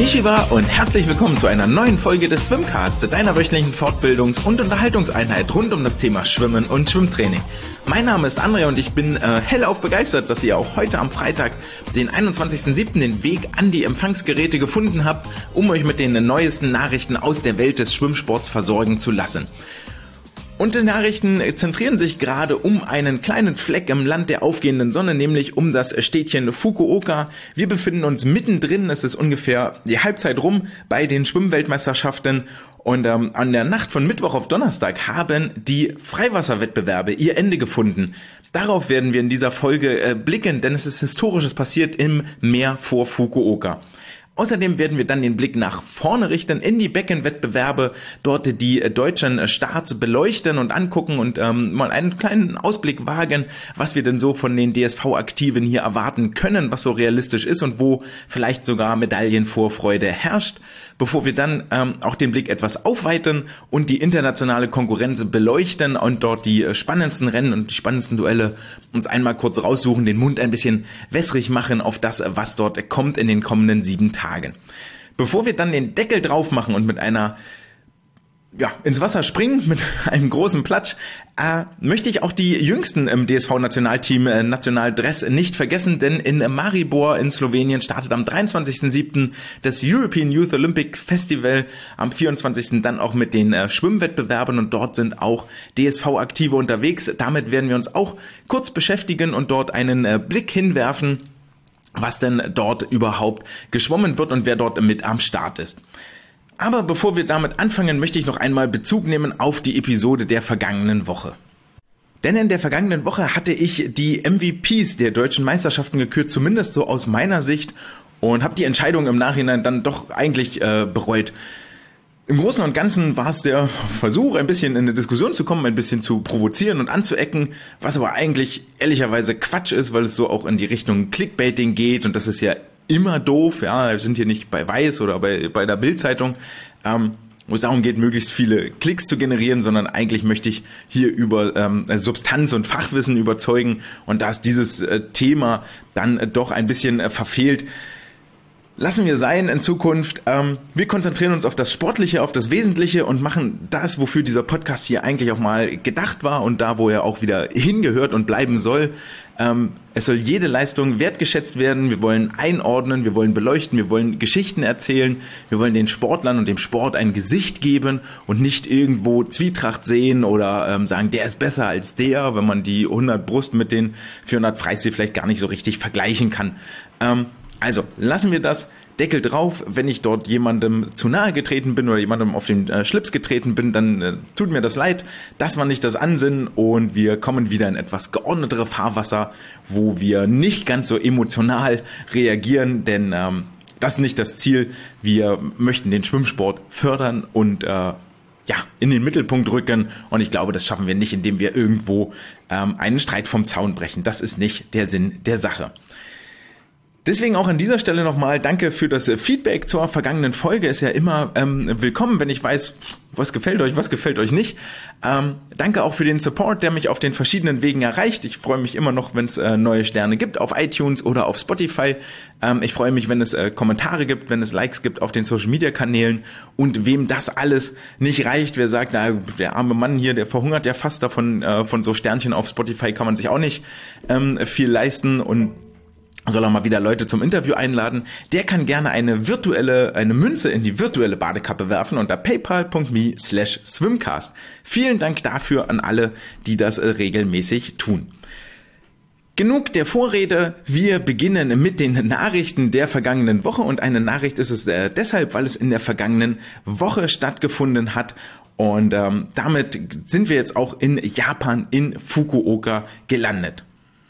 Konnichiwa und herzlich willkommen zu einer neuen Folge des Swimcast, deiner wöchentlichen Fortbildungs- und Unterhaltungseinheit rund um das Thema Schwimmen und Schwimmtraining. Mein Name ist André und ich bin hellauf begeistert, dass ihr auch heute am Freitag, den 21.07. den Weg an die Empfangsgeräte gefunden habt, um euch mit den neuesten Nachrichten aus der Welt des Schwimmsports versorgen zu lassen. Und die Nachrichten zentrieren sich gerade um einen kleinen Fleck im Land der aufgehenden Sonne, nämlich um das Städtchen Fukuoka. Wir befinden uns mittendrin, es ist ungefähr die Halbzeit rum bei den Schwimmweltmeisterschaften und an der Nacht von Mittwoch auf Donnerstag haben die Freiwasserwettbewerbe ihr Ende gefunden. Darauf werden wir in dieser Folge blicken, denn es ist Historisches passiert im Meer vor Fukuoka. Außerdem werden wir dann den Blick nach vorne richten in die Beckenwettbewerbe, dort die deutschen Starts beleuchten und angucken und mal einen kleinen Ausblick wagen, was wir denn so von den DSV-Aktiven hier erwarten können, was so realistisch ist und wo vielleicht sogar Medaillenvorfreude herrscht, bevor wir dann auch den Blick etwas aufweiten und die internationale Konkurrenz beleuchten und dort die spannendsten Rennen und die spannendsten Duelle uns einmal kurz raussuchen, den Mund ein bisschen wässrig machen auf das, was dort kommt in den kommenden 7 Tagen. Bevor wir dann den Deckel drauf machen und mit einer ins Wasser springen mit einem großen Platsch, möchte ich auch die Jüngsten im DSV-Nationalteam Nationaldress nicht vergessen, denn in Maribor in Slowenien startet am 23.07. das European Youth Olympic Festival, am 24. dann auch mit den Schwimmwettbewerben und dort sind auch DSV-Aktive unterwegs. Damit werden wir uns auch kurz beschäftigen und dort einen Blick hinwerfen, was denn dort überhaupt geschwommen wird und wer dort mit am Start ist. Aber bevor wir damit anfangen, möchte ich noch einmal Bezug nehmen auf die Episode der vergangenen Woche. Denn in der vergangenen Woche hatte ich die MVPs der deutschen Meisterschaften gekürt, zumindest so aus meiner Sicht, und habe die Entscheidung im Nachhinein dann doch eigentlich bereut. Im Großen und Ganzen war es der Versuch, ein bisschen in eine Diskussion zu kommen, ein bisschen zu provozieren und anzuecken, was aber eigentlich ehrlicherweise Quatsch ist, weil es so auch in die Richtung Clickbaiting geht und das ist ja immer doof, ja, wir sind hier nicht bei Weiß oder bei der Bild-Zeitung, wo es darum geht, möglichst viele Klicks zu generieren, sondern eigentlich möchte ich hier über Substanz und Fachwissen überzeugen und da ist dieses Thema dann doch ein bisschen verfehlt. Lassen wir sein in Zukunft. Wir konzentrieren uns auf das Sportliche, auf das Wesentliche und machen das, wofür dieser Podcast hier eigentlich auch mal gedacht war und da, wo er auch wieder hingehört und bleiben soll. Es soll jede Leistung wertgeschätzt werden. Wir wollen einordnen, wir wollen beleuchten, wir wollen Geschichten erzählen. Wir wollen den Sportlern und dem Sport ein Gesicht geben und nicht irgendwo Zwietracht sehen oder sagen, der ist besser als der, wenn man die 100 Brust mit den 400 Freistil vielleicht gar nicht so richtig vergleichen kann. Also, lassen wir das, Deckel drauf, wenn ich dort jemandem zu nahe getreten bin oder jemandem auf den Schlips getreten bin, dann tut mir das leid, das war nicht das Ansinnen und wir kommen wieder in etwas geordnetere Fahrwasser, wo wir nicht ganz so emotional reagieren, denn das ist nicht das Ziel, wir möchten den Schwimmsport fördern und in den Mittelpunkt rücken und ich glaube, das schaffen wir nicht, indem wir irgendwo einen Streit vom Zaun brechen, das ist nicht der Sinn der Sache. Deswegen auch an dieser Stelle nochmal danke für das Feedback zur vergangenen Folge. Ist ja immer willkommen, wenn ich weiß, was gefällt euch nicht. Danke auch für den Support, der mich auf den verschiedenen Wegen erreicht. Ich freue mich immer noch, wenn es neue Sterne gibt auf iTunes oder auf Spotify. Ich freue mich, wenn es Kommentare gibt, wenn es Likes gibt auf den Social-Media-Kanälen. Und wem das alles nicht reicht, wer sagt, na, der arme Mann hier, der verhungert ja fast davon, von so Sternchen auf Spotify kann man sich auch nicht viel leisten und soll er mal wieder Leute zum Interview einladen, der kann gerne eine Münze in die virtuelle Badekappe werfen unter paypal.me/swimcast. Vielen Dank dafür an alle, die das regelmäßig tun. Genug der Vorrede, wir beginnen mit den Nachrichten der vergangenen Woche und eine Nachricht ist es deshalb, weil es in der vergangenen Woche stattgefunden hat und damit sind wir jetzt auch in Japan in Fukuoka gelandet.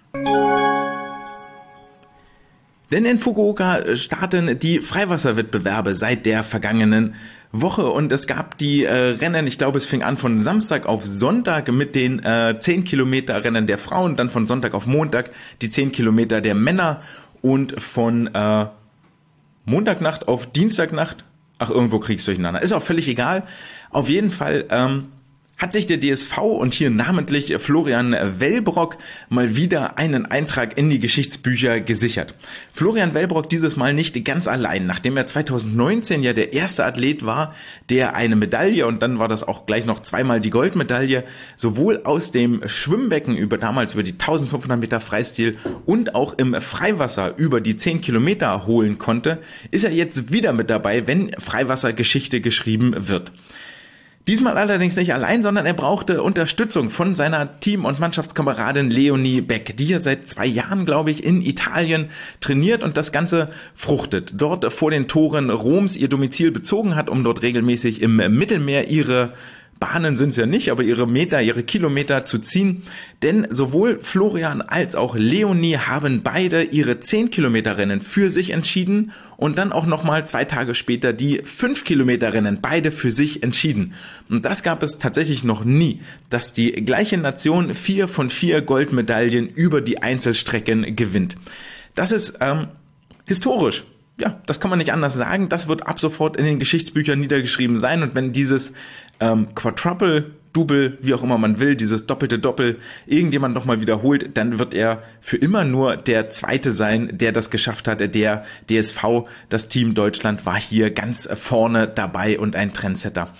Denn in Fukuoka starten die Freiwasserwettbewerbe seit der vergangenen Woche und es gab die Rennen, ich glaube es fing an von Samstag auf Sonntag mit den 10 Kilometer Rennen der Frauen, dann von Sonntag auf Montag die 10 Kilometer der Männer und von Montagnacht auf Dienstagnacht, irgendwo krieg's durcheinander, ist auch völlig egal, auf jeden Fall hat sich der DSV und hier namentlich Florian Wellbrock mal wieder einen Eintrag in die Geschichtsbücher gesichert. Florian Wellbrock dieses Mal nicht ganz allein, nachdem er 2019 ja der erste Athlet war, der eine Medaille, und dann war das auch gleich noch zweimal die Goldmedaille, sowohl aus dem Schwimmbecken damals über die 1500 Meter Freistil und auch im Freiwasser über die 10 Kilometer holen konnte, ist er jetzt wieder mit dabei, wenn Freiwassergeschichte geschrieben wird. Diesmal allerdings nicht allein, sondern er brauchte Unterstützung von seiner Team- und Mannschaftskameradin Leonie Beck, die er seit 2 Jahren, glaube ich, in Italien trainiert und das Ganze fruchtet. Dort vor den Toren Roms ihr Domizil bezogen hat, um dort regelmäßig im Mittelmeer ihre Bahnen sind es ja nicht, aber ihre Kilometer zu ziehen, denn sowohl Florian als auch Leonie haben beide ihre 10-Kilometer-Rennen für sich entschieden und dann auch nochmal 2 Tage später die 5-Kilometer-Rennen beide für sich entschieden. Und das gab es tatsächlich noch nie, dass die gleiche Nation 4 von 4 Goldmedaillen über die Einzelstrecken gewinnt. Das ist historisch. Ja, das kann man nicht anders sagen. Das wird ab sofort in den Geschichtsbüchern niedergeschrieben sein. Und wenn dieses Quadruple, Double, wie auch immer man will, dieses doppelte Doppel irgendjemand nochmal wiederholt, dann wird er für immer nur der Zweite sein, der das geschafft hat. Der DSV, das Team Deutschland, war hier ganz vorne dabei und ein Trendsetter.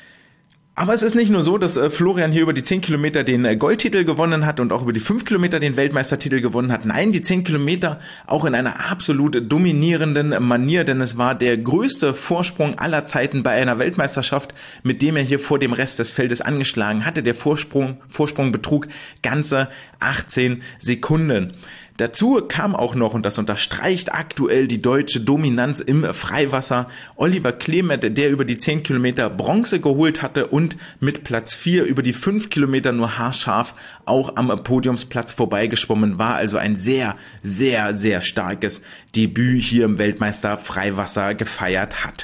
Aber es ist nicht nur so, dass Florian hier über die 10 Kilometer den Goldtitel gewonnen hat und auch über die 5 Kilometer den Weltmeistertitel gewonnen hat. Nein, die 10 Kilometer auch in einer absolut dominierenden Manier, denn es war der größte Vorsprung aller Zeiten bei einer Weltmeisterschaft, mit dem er hier vor dem Rest des Feldes angeschlagen hatte. Der Vorsprung betrug ganze 18 Sekunden. Dazu kam auch noch, und das unterstreicht aktuell die deutsche Dominanz im Freiwasser, Oliver Klemet, der über die 10 Kilometer Bronze geholt hatte und mit Platz 4 über die 5 Kilometer nur haarscharf auch am Podiumsplatz vorbeigeschwommen war. Also ein sehr, sehr, sehr starkes Debüt hier im Weltmeister Freiwasser gefeiert hat.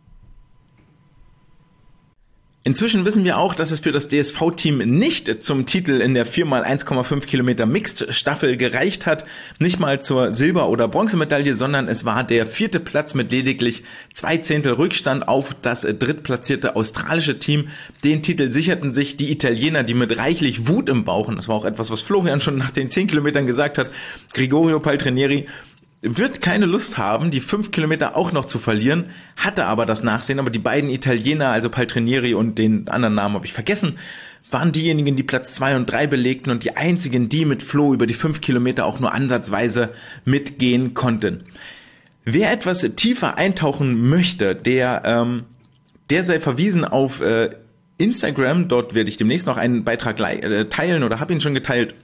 Inzwischen wissen wir auch, dass es für das DSV-Team nicht zum Titel in der 4x1,5 Kilometer Mixed-Staffel gereicht hat, nicht mal zur Silber- oder Bronzemedaille, sondern es war der 4. Platz mit lediglich 2 Zehntel Rückstand auf das drittplatzierte australische Team. Den Titel sicherten sich die Italiener, die mit reichlich Wut im Bauch, und das war auch etwas, was Florian schon nach den 10 Kilometern gesagt hat, Gregorio Paltrinieri wird keine Lust haben, die 5 Kilometer auch noch zu verlieren, hatte aber das Nachsehen, aber die beiden Italiener, also Paltrinieri und den anderen Namen habe ich vergessen, waren diejenigen, die Platz 2 und 3 belegten und die einzigen, die mit Flo über die 5 Kilometer auch nur ansatzweise mitgehen konnten. Wer etwas tiefer eintauchen möchte, der sei verwiesen auf Instagram, dort werde ich demnächst noch einen Beitrag teilen oder habe ihn schon geteilt.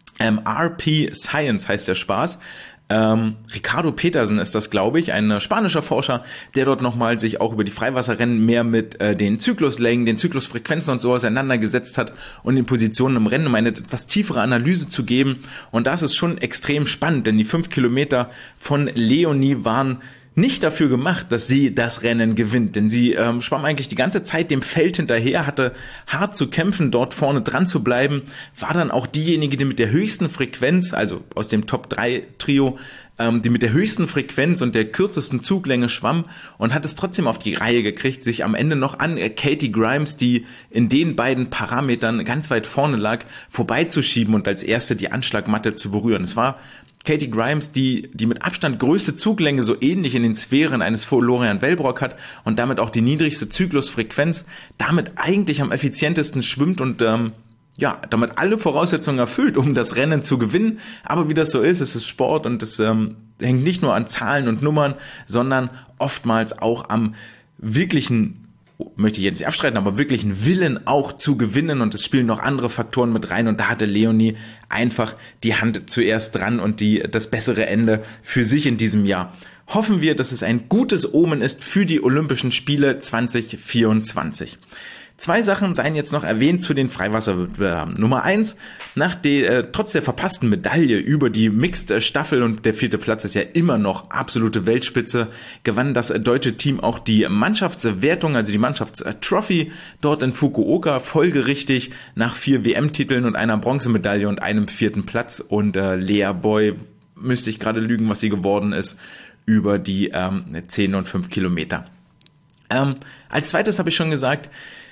RP Science heißt der Spaß. Ricardo Petersen ist das, glaube ich, ein spanischer Forscher, der dort nochmal sich auch über die Freiwasserrennen mehr mit den Zykluslängen, den Zyklusfrequenzen und so auseinandergesetzt hat und den Positionen im Rennen, um eine etwas tiefere Analyse zu geben. Und das ist schon extrem spannend, denn die 5 Kilometer von Leonie waren nicht dafür gemacht, dass sie das Rennen gewinnt, denn sie schwamm eigentlich die ganze Zeit dem Feld hinterher, hatte hart zu kämpfen, dort vorne dran zu bleiben, war dann auch diejenige, die mit der höchsten Frequenz, also aus dem Top-3-Trio, die mit der höchsten Frequenz und der kürzesten Zuglänge schwamm und hat es trotzdem auf die Reihe gekriegt, sich am Ende noch an Katie Grimes, die in den beiden Parametern ganz weit vorne lag, vorbeizuschieben und als erste die Anschlagmatte zu berühren. Es war Katie Grimes, die mit Abstand größte Zuglänge, so ähnlich in den Sphären eines Florian Wellbrock hat und damit auch die niedrigste Zyklusfrequenz, damit eigentlich am effizientesten schwimmt und damit alle Voraussetzungen erfüllt, um das Rennen zu gewinnen. Aber wie das so ist, es ist Sport und es hängt nicht nur an Zahlen und Nummern, sondern oftmals auch am wirklichen, möchte ich jetzt nicht abstreiten, aber wirklichen Willen auch zu gewinnen, und es spielen noch andere Faktoren mit rein, und da hatte Leonie einfach die Hand zuerst dran und das bessere Ende für sich in diesem Jahr. Hoffen wir, dass es ein gutes Omen ist für die Olympischen Spiele 2024. 2 Sachen seien jetzt noch erwähnt zu den Freiwasserwettbewerben. Nummer 1, trotz der verpassten Medaille über die Mixed-Staffel, und der 4. Platz ist ja immer noch absolute Weltspitze, gewann das deutsche Team auch die Mannschaftswertung, also die Mannschaftstrophy dort in Fukuoka, folgerichtig nach 4 WM-Titeln und einer Bronzemedaille und einem 4. Platz, und Lea Boy, müsste ich gerade lügen, was sie geworden ist, über die 10 und 5 Kilometer. Als zweites habe ich schon gesagt,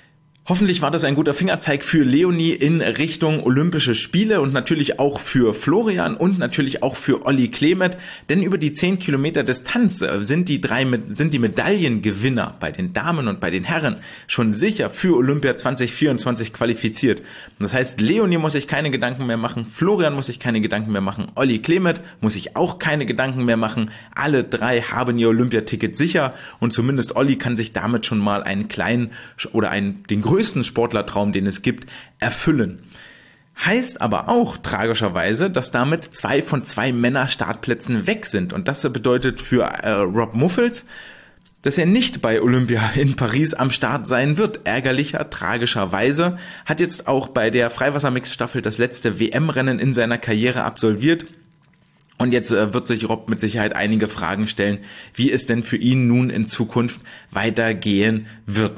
Hoffentlich war das ein guter Fingerzeig für Leonie in Richtung Olympische Spiele und natürlich auch für Florian und natürlich auch für Olli Klemet, denn über die 10 Kilometer Distanz sind die Medaillengewinner bei den Damen und bei den Herren schon sicher für Olympia 2024 qualifiziert. Das heißt, Leonie muss sich keine Gedanken mehr machen, Florian muss sich keine Gedanken mehr machen, Olli Klemet muss sich auch keine Gedanken mehr machen. Alle drei haben ihr Olympiaticket sicher und zumindest Olli kann sich damit schon mal einen kleinen oder den größten Sportlertraum, den es gibt, erfüllen. Heißt aber auch tragischerweise, dass damit 2 von 2 Männer-Startplätzen weg sind. Und das bedeutet für Rob Muffels, dass er nicht bei Olympia in Paris am Start sein wird. Tragischerweise hat jetzt auch bei der Freiwassermix-Staffel das letzte WM-Rennen in seiner Karriere absolviert. Und jetzt wird sich Rob mit Sicherheit einige Fragen stellen, wie es denn für ihn nun in Zukunft weitergehen wird.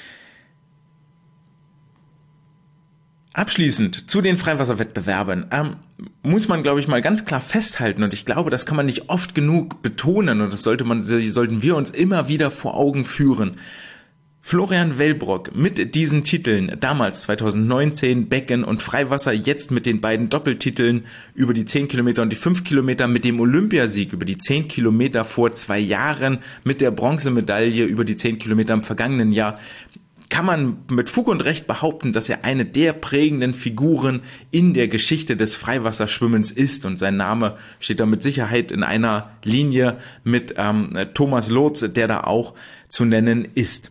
Abschließend zu den Freiwasserwettbewerben muss man, glaube ich, mal ganz klar festhalten, und ich glaube, das kann man nicht oft genug betonen, und das sollten wir uns immer wieder vor Augen führen. Florian Wellbrock mit diesen Titeln, damals 2019 Becken und Freiwasser, jetzt mit den beiden Doppeltiteln über die 10 Kilometer und die 5 Kilometer, mit dem Olympiasieg über die 10 Kilometer vor 2 Jahren, mit der Bronzemedaille über die 10 Kilometer im vergangenen Jahr, kann man mit Fug und Recht behaupten, dass er eine der prägenden Figuren in der Geschichte des Freiwasserschwimmens ist, und sein Name steht da mit Sicherheit in einer Linie mit Thomas Lotz, der da auch zu nennen ist.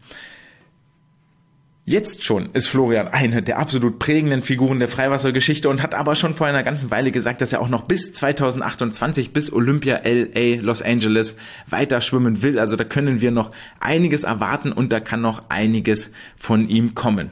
Jetzt schon ist Florian eine der absolut prägenden Figuren der Freiwassergeschichte und hat aber schon vor einer ganzen Weile gesagt, dass er auch noch bis 2028, bis Olympia LA Los Angeles weiter schwimmen will. Also da können wir noch einiges erwarten und da kann noch einiges von ihm kommen.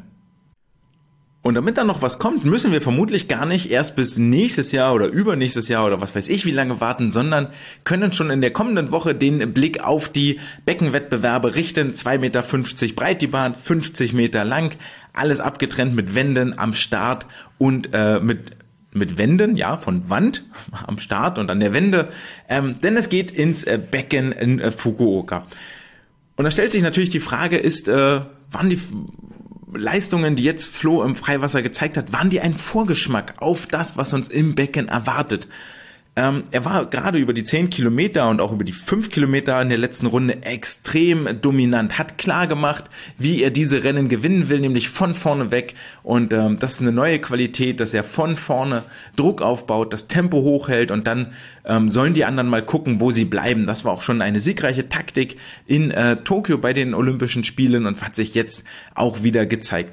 Und damit da noch was kommt, müssen wir vermutlich gar nicht erst bis nächstes Jahr oder übernächstes Jahr oder was weiß ich wie lange warten, sondern können schon in der kommenden Woche den Blick auf die Beckenwettbewerbe richten. 2,50 Meter breit die Bahn, 50 Meter lang, alles abgetrennt mit Wänden am Start und mit Wänden, ja, von Wand am Start und an der Wände, denn es geht ins Becken in Fukuoka. Und da stellt sich natürlich die Frage, waren die Leistungen, die jetzt Flo im Freiwasser gezeigt hat, waren die ein Vorgeschmack auf das, was uns im Becken erwartet? Er war gerade über die 10 Kilometer und auch über die 5 Kilometer in der letzten Runde extrem dominant, hat klar gemacht, wie er diese Rennen gewinnen will, nämlich von vorne weg, und das ist eine neue Qualität, dass er von vorne Druck aufbaut, das Tempo hochhält und dann sollen die anderen mal gucken, wo sie bleiben. Das war auch schon eine siegreiche Taktik in Tokio bei den Olympischen Spielen und hat sich jetzt auch wieder gezeigt.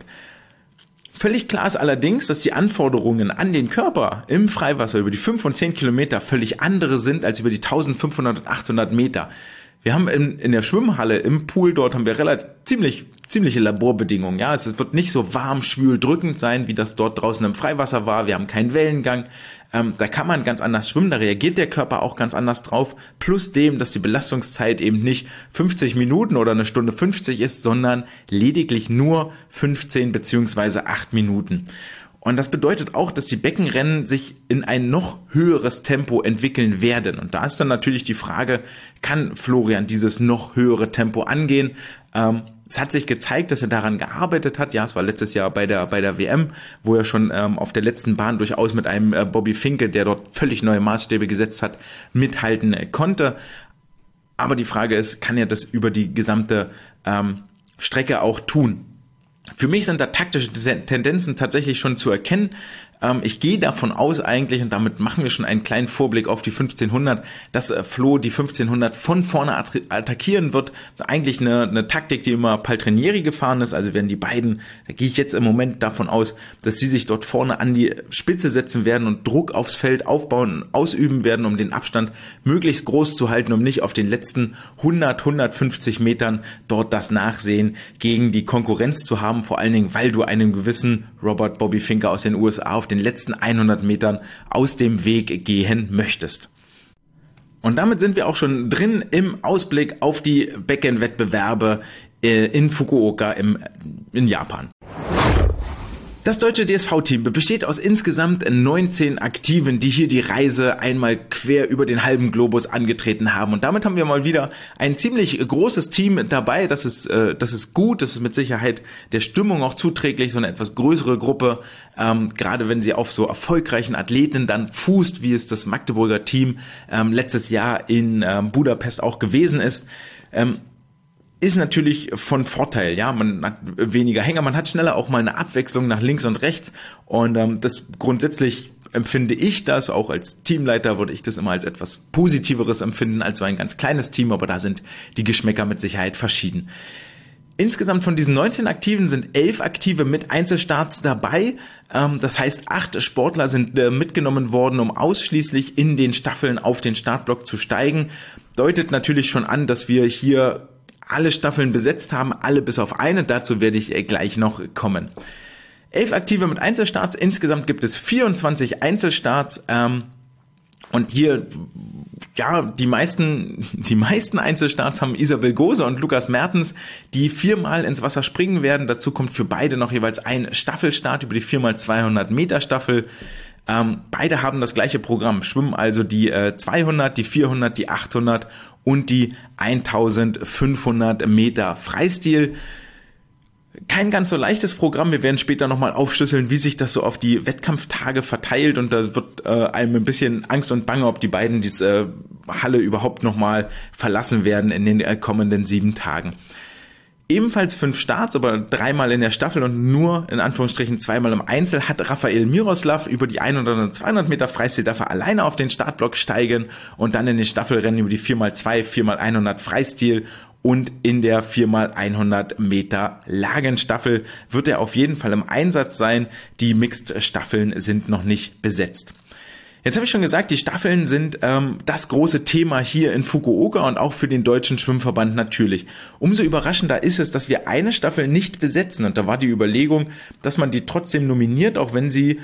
Völlig klar ist allerdings, dass die Anforderungen an den Körper im Freiwasser über die 5 und 10 Kilometer völlig andere sind als über die 1500 und 800 Meter. Wir haben in der Schwimmhalle, im Pool dort, haben wir ziemliche Laborbedingungen. Ja, es wird nicht so warm, schwül, drückend sein, wie das dort draußen im Freiwasser war. Wir haben keinen Wellengang. Da kann man ganz anders schwimmen, da reagiert der Körper auch ganz anders drauf. Plus dem, dass die Belastungszeit eben nicht 50 Minuten oder 1:50 ist, sondern lediglich nur 15 bzw. 8 Minuten. Und das bedeutet auch, dass die Beckenrennen sich in ein noch höheres Tempo entwickeln werden. Und da ist dann natürlich die Frage, kann Florian dieses noch höhere Tempo angehen? Es hat sich gezeigt, dass er daran gearbeitet hat. Ja, es war letztes Jahr bei der WM, wo er schon auf der letzten Bahn durchaus mit einem Bobby Finke, der dort völlig neue Maßstäbe gesetzt hat, mithalten konnte. Aber die Frage ist, kann er das über die gesamte Strecke auch tun? Für mich sind da taktische Tendenzen tatsächlich schon zu erkennen. Ich gehe davon aus eigentlich, und damit machen wir schon einen kleinen Vorblick auf die 1500, dass Flo die 1500 von vorne attackieren wird. Eigentlich eine Taktik, die immer Paltrinieri gefahren ist. Also werden die beiden, da gehe ich jetzt im Moment davon aus, dass sie sich dort vorne an die Spitze setzen werden und Druck aufs Feld aufbauen, ausüben werden, um den Abstand möglichst groß zu halten, um nicht auf den letzten 150 Metern dort das Nachsehen gegen die Konkurrenz zu haben. Vor allen Dingen, weil du einem gewissen Robert Bobby Finke aus den USA auf den letzten 100 Metern aus dem Weg gehen möchtest. Und damit sind wir auch schon drin im Ausblick auf die Beckenwettbewerbe in Fukuoka in Japan. Das deutsche DSV-Team besteht aus insgesamt 19 Aktiven, die hier die Reise einmal quer über den halben Globus angetreten haben. Und damit haben wir mal wieder ein ziemlich großes Team dabei. Das ist gut, das ist mit Sicherheit der Stimmung auch zuträglich, so eine etwas größere Gruppe, gerade wenn sie auf so erfolgreichen Athleten dann fußt, wie es das Magdeburger Team letztes Jahr in Budapest auch gewesen ist. Ist natürlich von Vorteil, ja, man hat weniger Hänger, man hat schneller auch mal eine Abwechslung nach links und rechts und das grundsätzlich empfinde ich das, auch als Teamleiter würde ich das immer als etwas Positiveres empfinden als so ein ganz kleines Team, aber da sind die Geschmäcker mit Sicherheit verschieden. Insgesamt von diesen 19 Aktiven sind 11 Aktive mit Einzelstarts dabei. Das heißt, 8 Sportler sind mitgenommen worden, um ausschließlich in den Staffeln auf den Startblock zu steigen. Deutet natürlich schon an, dass wir hier alle Staffeln besetzt haben, alle bis auf eine. Dazu werde ich gleich noch kommen. 11 Aktive mit Einzelstarts. Insgesamt gibt es 24 Einzelstarts. Und hier, ja, die meisten Einzelstarts haben Isabel Gose und Lukas Mertens, die 4-mal ins Wasser springen werden. Dazu kommt für beide noch jeweils ein Staffelstart über die 4x200 Meter Staffel. Beide haben das gleiche Programm, schwimmen also die 200, die 400, die 800 und die 1500 Meter Freistil. Kein ganz so leichtes Programm, wir werden später nochmal aufschlüsseln, wie sich das so auf die Wettkampftage verteilt und da wird einem ein bisschen Angst und Bange, ob die beiden diese Halle überhaupt nochmal verlassen werden in den kommenden 7 Tagen. Ebenfalls 5 Starts, aber 3-mal in der Staffel und nur in Anführungsstrichen 2-mal im Einzel hat Rafael Miroslav über die 100 und 200 Meter Freistil darf er alleine auf den Startblock steigen und dann in den Staffelrennen über die 4x2, 4x100 Freistil und in der 4x100 Meter Lagenstaffel wird er auf jeden Fall im Einsatz sein. Die Mixed-Staffeln sind noch nicht besetzt. Jetzt habe ich schon gesagt, die Staffeln sind das große Thema hier in Fukuoka und auch für den Deutschen Schwimmverband natürlich. Umso überraschender ist es, dass wir eine Staffel nicht besetzen. Und da war die Überlegung, dass man die trotzdem nominiert, auch wenn sie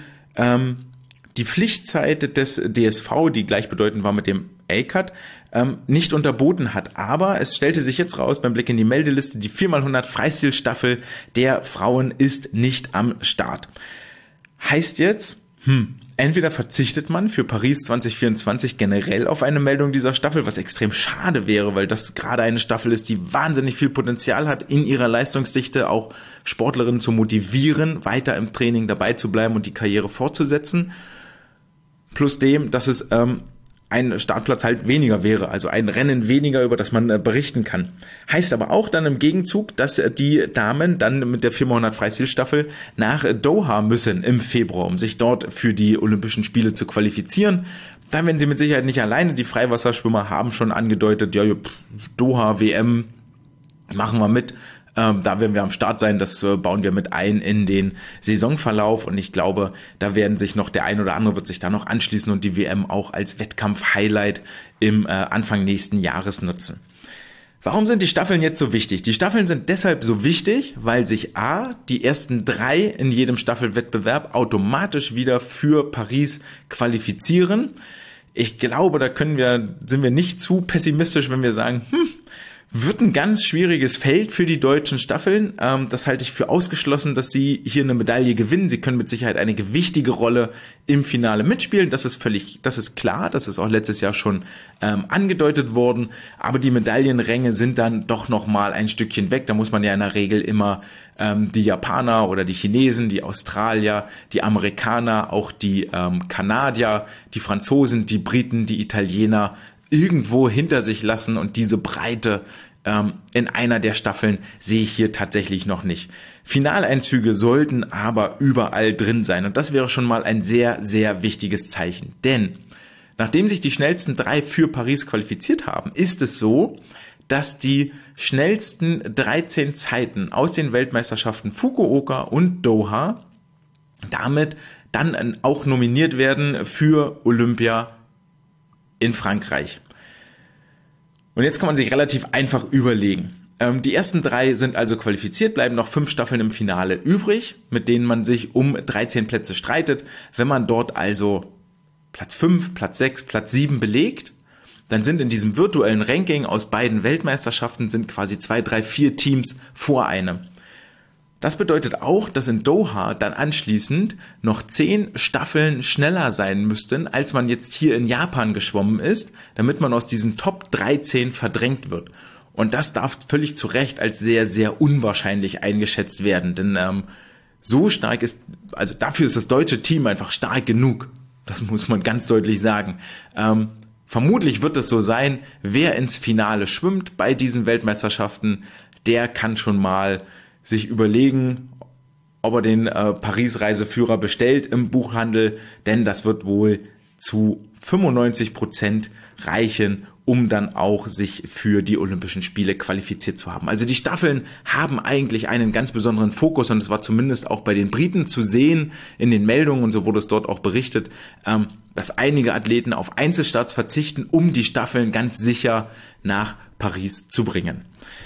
die Pflichtzeit des DSV, die gleichbedeutend war mit dem A-Cut, nicht unterboten hat. Aber es stellte sich jetzt raus beim Blick in die Meldeliste, die 4x100 Freistilstaffel der Frauen ist nicht am Start. Heißt jetzt, entweder verzichtet man für Paris 2024 generell auf eine Meldung dieser Staffel, was extrem schade wäre, weil das gerade eine Staffel ist, die wahnsinnig viel Potenzial hat, in ihrer Leistungsdichte auch Sportlerinnen zu motivieren, weiter im Training dabei zu bleiben und die Karriere fortzusetzen. Plus dem, dass es ein Startplatz halt weniger wäre, also ein Rennen weniger, über das man berichten kann. Heißt aber auch dann im Gegenzug, dass die Damen dann mit der 4x100 Freistilstaffel nach Doha müssen im Februar, um sich dort für die Olympischen Spiele zu qualifizieren. Da werden sie mit Sicherheit nicht alleine. Die Freiwasserschwimmer haben schon angedeutet, ja, Doha, WM, machen wir mit. Da werden wir am Start sein, das bauen wir mit ein in den Saisonverlauf und ich glaube, da werden sich noch der ein oder andere wird sich da noch anschließen und die WM auch als Wettkampf-Highlight im Anfang nächsten Jahres nutzen. Warum sind die Staffeln jetzt so wichtig? Die Staffeln sind deshalb so wichtig, weil sich die ersten 3 in jedem Staffelwettbewerb automatisch wieder für Paris qualifizieren. Ich glaube, sind wir nicht zu pessimistisch, wenn wir sagen, wird ein ganz schwieriges Feld für die deutschen Staffeln. Das halte ich für ausgeschlossen, dass sie hier eine Medaille gewinnen. Sie können mit Sicherheit eine gewichtige Rolle im Finale mitspielen. Das ist klar. Das ist auch letztes Jahr schon angedeutet worden. Aber die Medaillenränge sind dann doch noch mal ein Stückchen weg. Da muss man ja in der Regel immer die Japaner oder die Chinesen, die Australier, die Amerikaner, auch die Kanadier, die Franzosen, die Briten, die Italiener irgendwo hinter sich lassen und diese Breite in einer der Staffeln sehe ich hier tatsächlich noch nicht. Finaleinzüge sollten aber überall drin sein und das wäre schon mal ein sehr, sehr wichtiges Zeichen. Denn nachdem sich die schnellsten 3 für Paris qualifiziert haben, ist es so, dass die schnellsten 13 Zeiten aus den Weltmeisterschaften Fukuoka und Doha damit dann auch nominiert werden für Olympia in Frankreich. Und jetzt kann man sich relativ einfach überlegen. Die ersten 3 sind also qualifiziert, bleiben noch 5 Staffeln im Finale übrig, mit denen man sich um 13 Plätze streitet. Wenn man dort also Platz 5, Platz 6, Platz 7 belegt, dann sind in diesem virtuellen Ranking aus beiden Weltmeisterschaften sind quasi 2, 3, 4 Teams vor einem. Das bedeutet auch, dass in Doha dann anschließend noch 10 Staffeln schneller sein müssten, als man jetzt hier in Japan geschwommen ist, damit man aus diesen Top 13 verdrängt wird. Und das darf völlig zu Recht als sehr, sehr unwahrscheinlich eingeschätzt werden, denn so stark ist, also dafür ist das deutsche Team einfach stark genug. Das muss man ganz deutlich sagen. Vermutlich wird es so sein, wer ins Finale schwimmt bei diesen Weltmeisterschaften, der kann schon mal sich überlegen, ob er den Paris-Reiseführer bestellt im Buchhandel, denn das wird wohl zu 95% reichen, um dann auch sich für die Olympischen Spiele qualifiziert zu haben. Also die Staffeln haben eigentlich einen ganz besonderen Fokus und es war zumindest auch bei den Briten zu sehen in den Meldungen und so wurde es dort auch berichtet, dass einige Athleten auf Einzelstarts verzichten, um die Staffeln ganz sicher nach Paris zu bringen.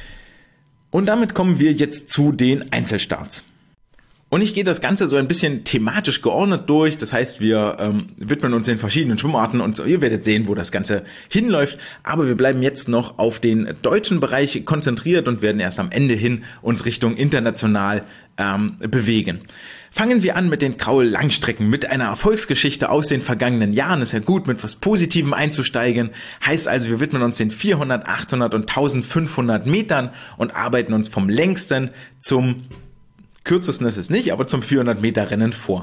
Und damit kommen wir jetzt zu den Einzelstarts. Und ich gehe das Ganze so ein bisschen thematisch geordnet durch. Das heißt, wir widmen uns den verschiedenen Schwimmarten und ihr werdet sehen, wo das Ganze hinläuft. Aber wir bleiben jetzt noch auf den deutschen Bereich konzentriert und werden erst am Ende hin uns Richtung international bewegen. Fangen wir an mit den Kraul-Langstrecken, mit einer Erfolgsgeschichte aus den vergangenen Jahren. Ist ja gut, mit was Positivem einzusteigen. Heißt also, wir widmen uns den 400, 800 und 1500 Metern und arbeiten uns vom längsten zum kürzesten ist es nicht, aber zum 400 Meter Rennen vor.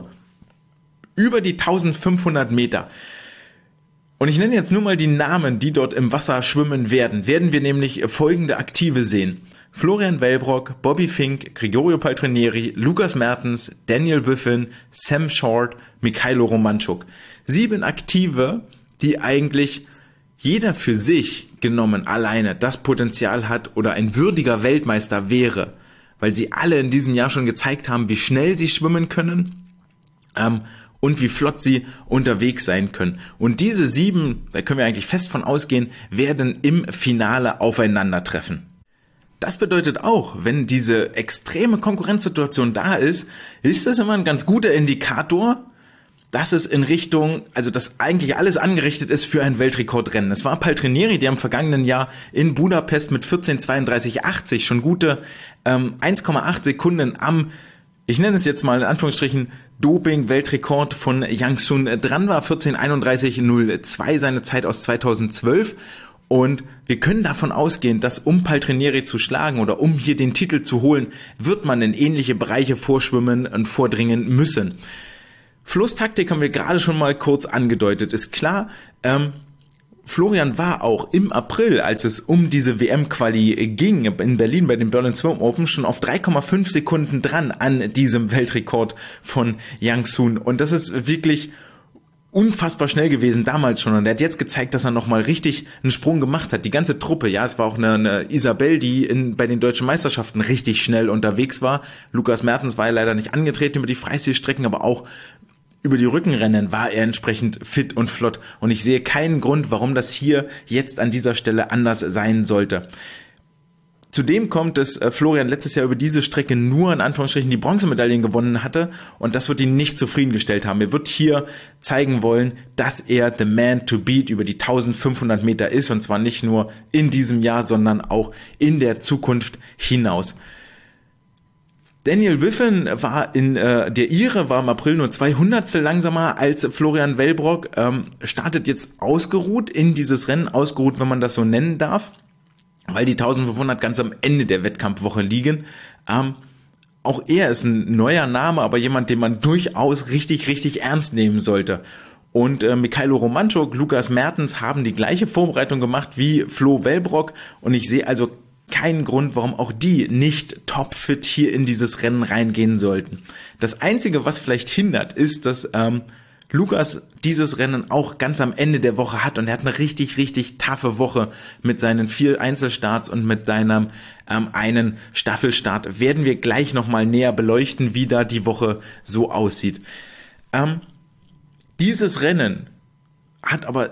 Über die 1500 Meter. Und ich nenne jetzt nur mal die Namen, die dort im Wasser schwimmen werden wir nämlich folgende Aktive sehen. Florian Wellbrock, Bobby Fink, Gregorio Paltrinieri, Lukas Mertens, Daniel Biffen, Sam Short, Mikhailo Romanchuk. 7 Aktive, die eigentlich jeder für sich genommen alleine das Potenzial hat oder ein würdiger Weltmeister wäre, weil sie alle in diesem Jahr schon gezeigt haben, wie schnell sie schwimmen können und wie flott sie unterwegs sein können. Und diese 7, da können wir eigentlich fest von ausgehen, werden im Finale aufeinandertreffen. Das bedeutet auch, wenn diese extreme Konkurrenzsituation da ist das immer ein ganz guter Indikator, dass es in Richtung, also dass eigentlich alles angerichtet ist für ein Weltrekordrennen. Es war Paltrinieri, der im vergangenen Jahr in Budapest mit 14:32,80 schon gute 1,8 Sekunden am, ich nenne es jetzt mal in Anführungsstrichen, Doping-Weltrekord von Yang Sun dran war, 14:31,02 seine Zeit aus 2012. Und wir können davon ausgehen, dass um Paltrinieri zu schlagen oder um hier den Titel zu holen, wird man in ähnliche Bereiche vorschwimmen und vordringen müssen. Flusstaktik haben wir gerade schon mal kurz angedeutet, ist klar. Florian war auch im April, als es um diese WM-Quali ging, in Berlin bei den Berlin Swim Open, schon auf 3,5 Sekunden dran an diesem Weltrekord von Yang Sun. Und das ist wirklich unfassbar schnell gewesen damals schon. Und er hat jetzt gezeigt, dass er nochmal richtig einen Sprung gemacht hat. Die ganze Truppe, ja, es war auch eine Isabel, die bei den deutschen Meisterschaften richtig schnell unterwegs war. Lukas Mertens war ja leider nicht angetreten über die Freistilstrecken, aber auch über die Rückenrennen war er entsprechend fit und flott. Und ich sehe keinen Grund, warum das hier jetzt an dieser Stelle anders sein sollte. Zudem kommt, dass Florian letztes Jahr über diese Strecke nur in Anführungsstrichen die Bronzemedaillen gewonnen hatte und das wird ihn nicht zufriedengestellt haben. Er wird hier zeigen wollen, dass er the man to beat über die 1500 Meter ist und zwar nicht nur in diesem Jahr, sondern auch in der Zukunft hinaus. Daniel Biffen war der Ire war im April nur 200stel langsamer als Florian Wellbrock, startet jetzt ausgeruht in dieses Rennen, ausgeruht, wenn man das so nennen darf, weil die 1500 ganz am Ende der Wettkampfwoche liegen. Auch er ist ein neuer Name, aber jemand, den man durchaus richtig ernst nehmen sollte. Und Mikhailo Romanchuk, Lukas Mertens haben die gleiche Vorbereitung gemacht wie Flo Wellbrock und ich sehe also keinen Grund, warum auch die nicht topfit hier in dieses Rennen reingehen sollten. Das Einzige, was vielleicht hindert, ist, dass Lukas dieses Rennen auch ganz am Ende der Woche hat und er hat eine richtig taffe Woche mit seinen 4 Einzelstarts und mit seinem einen Staffelstart. Werden wir gleich nochmal näher beleuchten, wie da die Woche so aussieht. Dieses Rennen hat aber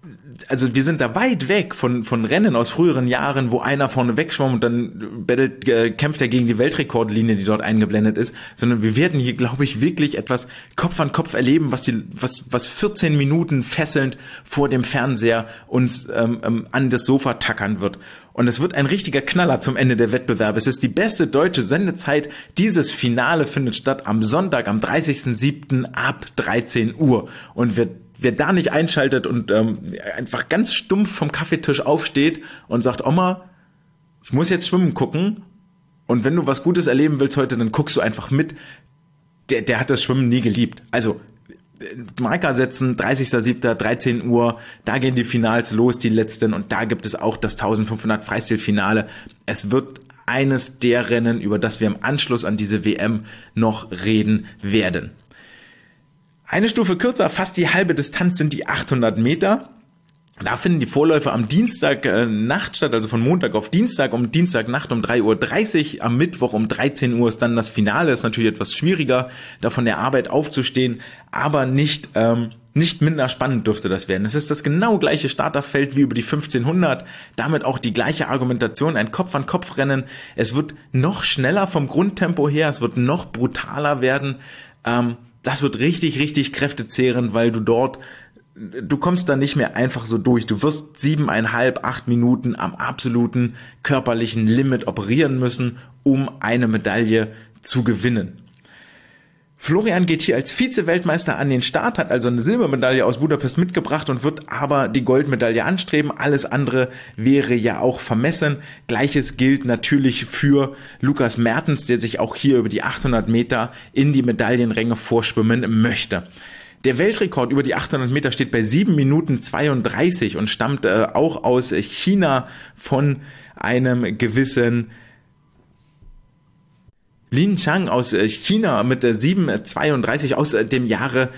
also wir sind da weit weg von Rennen aus früheren Jahren, wo einer vorne wegschwamm und dann kämpft er gegen die Weltrekordlinie, die dort eingeblendet ist, sondern wir werden hier, glaube ich, wirklich etwas Kopf an Kopf erleben, was 14 Minuten fesselnd vor dem Fernseher uns an das Sofa tackern wird. Und es wird ein richtiger Knaller zum Ende der Wettbewerbe. Es ist die beste deutsche Sendezeit. Dieses Finale findet statt am Sonntag, am 30.07. ab 13 Uhr. Und wer da nicht einschaltet und einfach ganz stumpf vom Kaffeetisch aufsteht und sagt, Oma, ich muss jetzt schwimmen gucken und wenn du was Gutes erleben willst heute, dann guckst du einfach mit, der hat das Schwimmen nie geliebt. Also Marker setzen, 30.07., 13 Uhr, da gehen die Finals los, die letzten, und da gibt es auch das 1500 Freistilfinale. Es wird eines der Rennen, über das wir im Anschluss an diese WM noch reden werden. Eine Stufe kürzer, fast die halbe Distanz, sind die 800 Meter. Da finden die Vorläufe am Dienstagnacht statt, also von Montag auf Dienstag, Dienstagnacht um 3:30 Uhr, am Mittwoch um 13 Uhr ist dann das Finale. Ist natürlich etwas schwieriger, da von der Arbeit aufzustehen, aber nicht minder spannend dürfte das werden. Es ist das genau gleiche Starterfeld wie über die 1500, damit auch die gleiche Argumentation, ein Kopf-an-Kopf-Rennen. Es wird noch schneller vom Grundtempo her, es wird noch brutaler werden. Das wird richtig, richtig kräftezehrend, weil du kommst da nicht mehr einfach so durch. Du wirst 7,5, 8 Minuten am absoluten körperlichen Limit operieren müssen, um eine Medaille zu gewinnen. Florian geht hier als Vize-Weltmeister an den Start, hat also eine Silbermedaille aus Budapest mitgebracht und wird aber die Goldmedaille anstreben. Alles andere wäre ja auch vermessen. Gleiches gilt natürlich für Lukas Mertens, der sich auch hier über die 800 Meter in die Medaillenränge vorschwimmen möchte. Der Weltrekord über die 800 Meter steht bei 7 Minuten 32 und stammt auch aus China von einem gewissen Lin Chang aus China mit 7,32 aus dem Jahre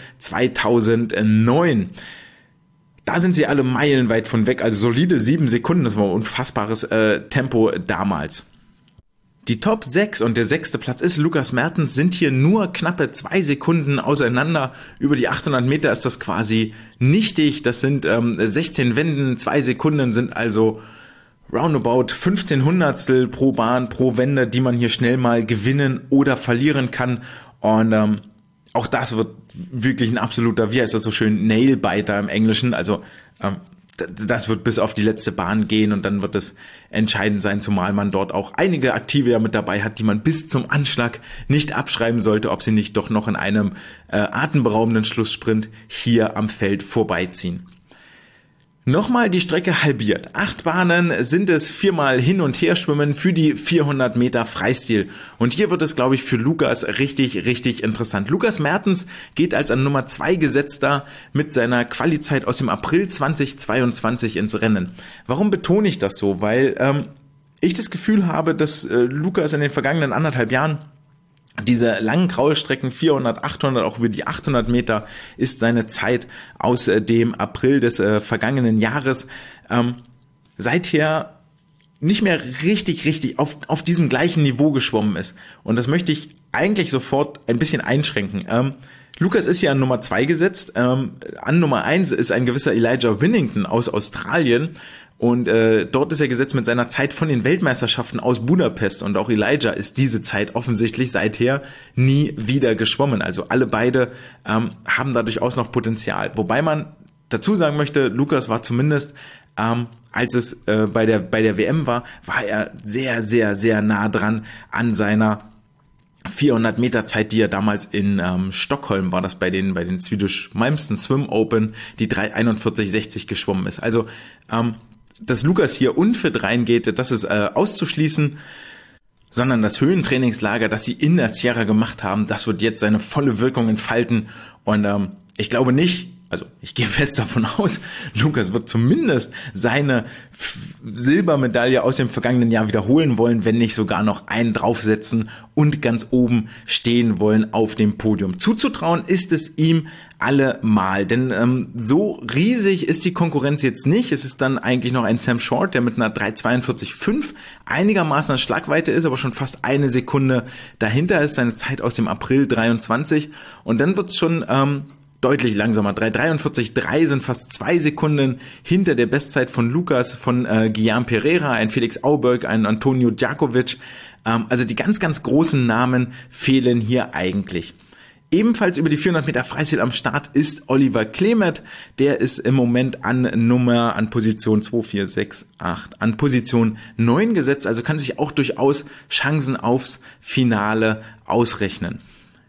2009. Da sind sie alle meilenweit von weg, also solide 7 Sekunden, das war ein unfassbares Tempo damals. Die Top 6 und der 6. Platz ist Lukas Mertens, sind hier nur knappe 2 Sekunden auseinander. Über die 800 Meter ist das quasi nichtig. Das sind 16 Wenden, 2 Sekunden sind also roundabout 15 Hundertstel pro Bahn, pro Wende, die man hier schnell mal gewinnen oder verlieren kann. Und auch das wird wirklich ein absoluter, wie heißt das so schön, Nailbiter im Englischen. Also das wird bis auf die letzte Bahn gehen und dann wird es entscheidend sein, zumal man dort auch einige Aktive ja mit dabei hat, die man bis zum Anschlag nicht abschreiben sollte, ob sie nicht doch noch in einem atemberaubenden Schlusssprint hier am Feld vorbeiziehen. Nochmal die Strecke halbiert. 8 Bahnen sind es, 4-mal hin und her schwimmen für die 400 Meter Freistil. Und hier wird es, glaube ich, für Lukas richtig, richtig interessant. Lukas Mertens geht als an Nummer 2 Gesetzter mit seiner Qualizeit aus dem April 2022 ins Rennen. Warum betone ich das so? Weil ich das Gefühl habe, dass Lukas in den vergangenen 1,5 Jahren diese langen Kraulstrecken 400, 800, auch über die 800 Meter ist seine Zeit aus dem April des vergangenen Jahres seither nicht mehr richtig auf diesem gleichen Niveau geschwommen ist. Und das möchte ich eigentlich sofort ein bisschen einschränken. Lukas ist hier an Nummer 2 gesetzt. An Nummer 1 ist ein gewisser Elijah Winnington aus Australien. Und dort ist er gesetzt mit seiner Zeit von den Weltmeisterschaften aus Budapest. Und auch Elijah ist diese Zeit offensichtlich seither nie wieder geschwommen. Also alle beide haben da durchaus noch Potenzial. Wobei man dazu sagen möchte, Lukas war zumindest, als es bei der WM war er sehr, sehr, sehr nah dran an seiner 400 Meter Zeit, die er damals in Stockholm war, das bei den Swedish Malmsten Swim Open, die 3:41,60 geschwommen ist. Also dass Lukas hier unfit reingeht, das ist auszuschließen, sondern das Höhentrainingslager, das sie in der Sierra gemacht haben, das wird jetzt seine volle Wirkung entfalten. Und ich glaube nicht, also ich gehe fest davon aus, Lukas wird zumindest seine Silbermedaille aus dem vergangenen Jahr wiederholen wollen, wenn nicht sogar noch einen draufsetzen und ganz oben stehen wollen auf dem Podium. Zuzutrauen ist es ihm allemal, denn so riesig ist die Konkurrenz jetzt nicht. Es ist dann eigentlich noch ein Sam Short, der mit einer 3:42,5 einigermaßen an Schlagweite ist, aber schon fast eine Sekunde dahinter ist, seine Zeit aus dem April 23. Und dann wird's schon deutlich langsamer. 3:43,3 sind fast 2 Sekunden hinter der Bestzeit von Lukas, von Guillaume Pereira, ein Felix Auberg, ein Antonio Djakovic. Also die ganz, ganz großen Namen fehlen hier eigentlich. Ebenfalls über die 400 Meter Freistil am Start ist Oliver Klemet. Der ist im Moment an Position 2, 4, 6, 8, an Position 9 gesetzt. Also kann sich auch durchaus Chancen aufs Finale ausrechnen.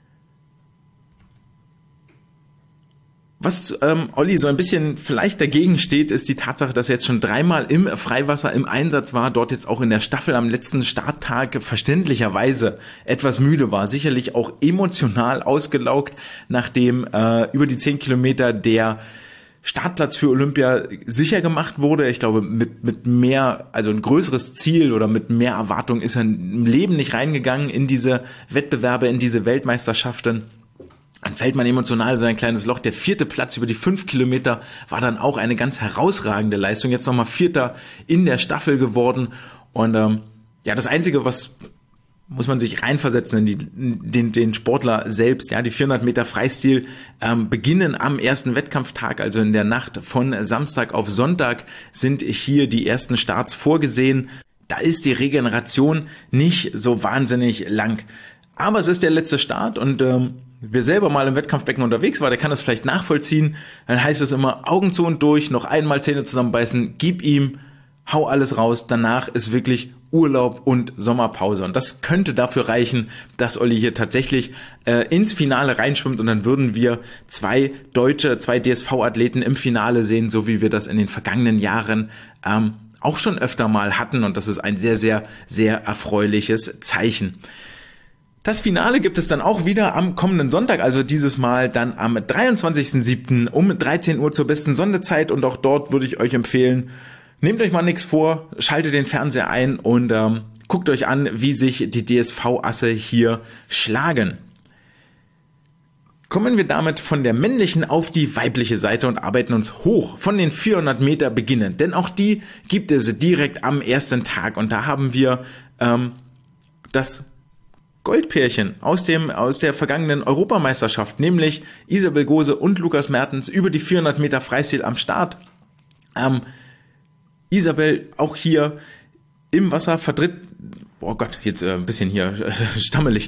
Was Olli so ein bisschen vielleicht dagegen steht, ist die Tatsache, dass er jetzt schon 3-mal im Freiwasser im Einsatz war, dort jetzt auch in der Staffel am letzten Starttag verständlicherweise etwas müde war, sicherlich auch emotional ausgelaugt, nachdem über die 10 Kilometer der Startplatz für Olympia sicher gemacht wurde. Ich glaube, mit mehr, also ein größeres Ziel oder mit mehr Erwartung ist er im Leben nicht reingegangen in diese Wettbewerbe, in diese Weltmeisterschaften. Dann fällt man emotional so ein kleines Loch. Der 4. Platz über die 5 Kilometer war dann auch eine ganz herausragende Leistung. Jetzt nochmal 4. in der Staffel geworden. Und das Einzige, was muss man sich reinversetzen in den Sportler selbst. Ja, die 400 Meter Freistil beginnen am ersten Wettkampftag, also in der Nacht von Samstag auf Sonntag sind hier die ersten Starts vorgesehen. Da ist die Regeneration nicht so wahnsinnig lang. Aber es ist der letzte Start und wer selber mal im Wettkampfbecken unterwegs war, der kann das vielleicht nachvollziehen. Dann heißt es immer Augen zu und durch, noch einmal Zähne zusammenbeißen, gib ihm, hau alles raus. Danach ist wirklich Urlaub und Sommerpause. Und das könnte dafür reichen, dass Olli hier tatsächlich ins Finale reinschwimmt und dann würden wir 2 DSV-Athleten im Finale sehen, so wie wir das in den vergangenen Jahren auch schon öfter mal hatten. Und das ist ein sehr, sehr, sehr erfreuliches Zeichen. Das Finale gibt es dann auch wieder am kommenden Sonntag, also dieses Mal dann am 23.07. um 13 Uhr zur besten Sendezeit und auch dort würde ich euch empfehlen, nehmt euch mal nichts vor, schaltet den Fernseher ein und guckt euch an, wie sich die DSV-Asse hier schlagen. Kommen wir damit von der männlichen auf die weibliche Seite und arbeiten uns hoch von den 400 Meter beginnend, denn auch die gibt es direkt am ersten Tag und da haben wir das Goldpärchen aus der vergangenen Europameisterschaft, nämlich Isabel Gose und Lukas Mertens über die 400 Meter Freistil am Start. Isabel auch hier im Wasser vertritt, oh Gott, jetzt ein bisschen hier stammelig,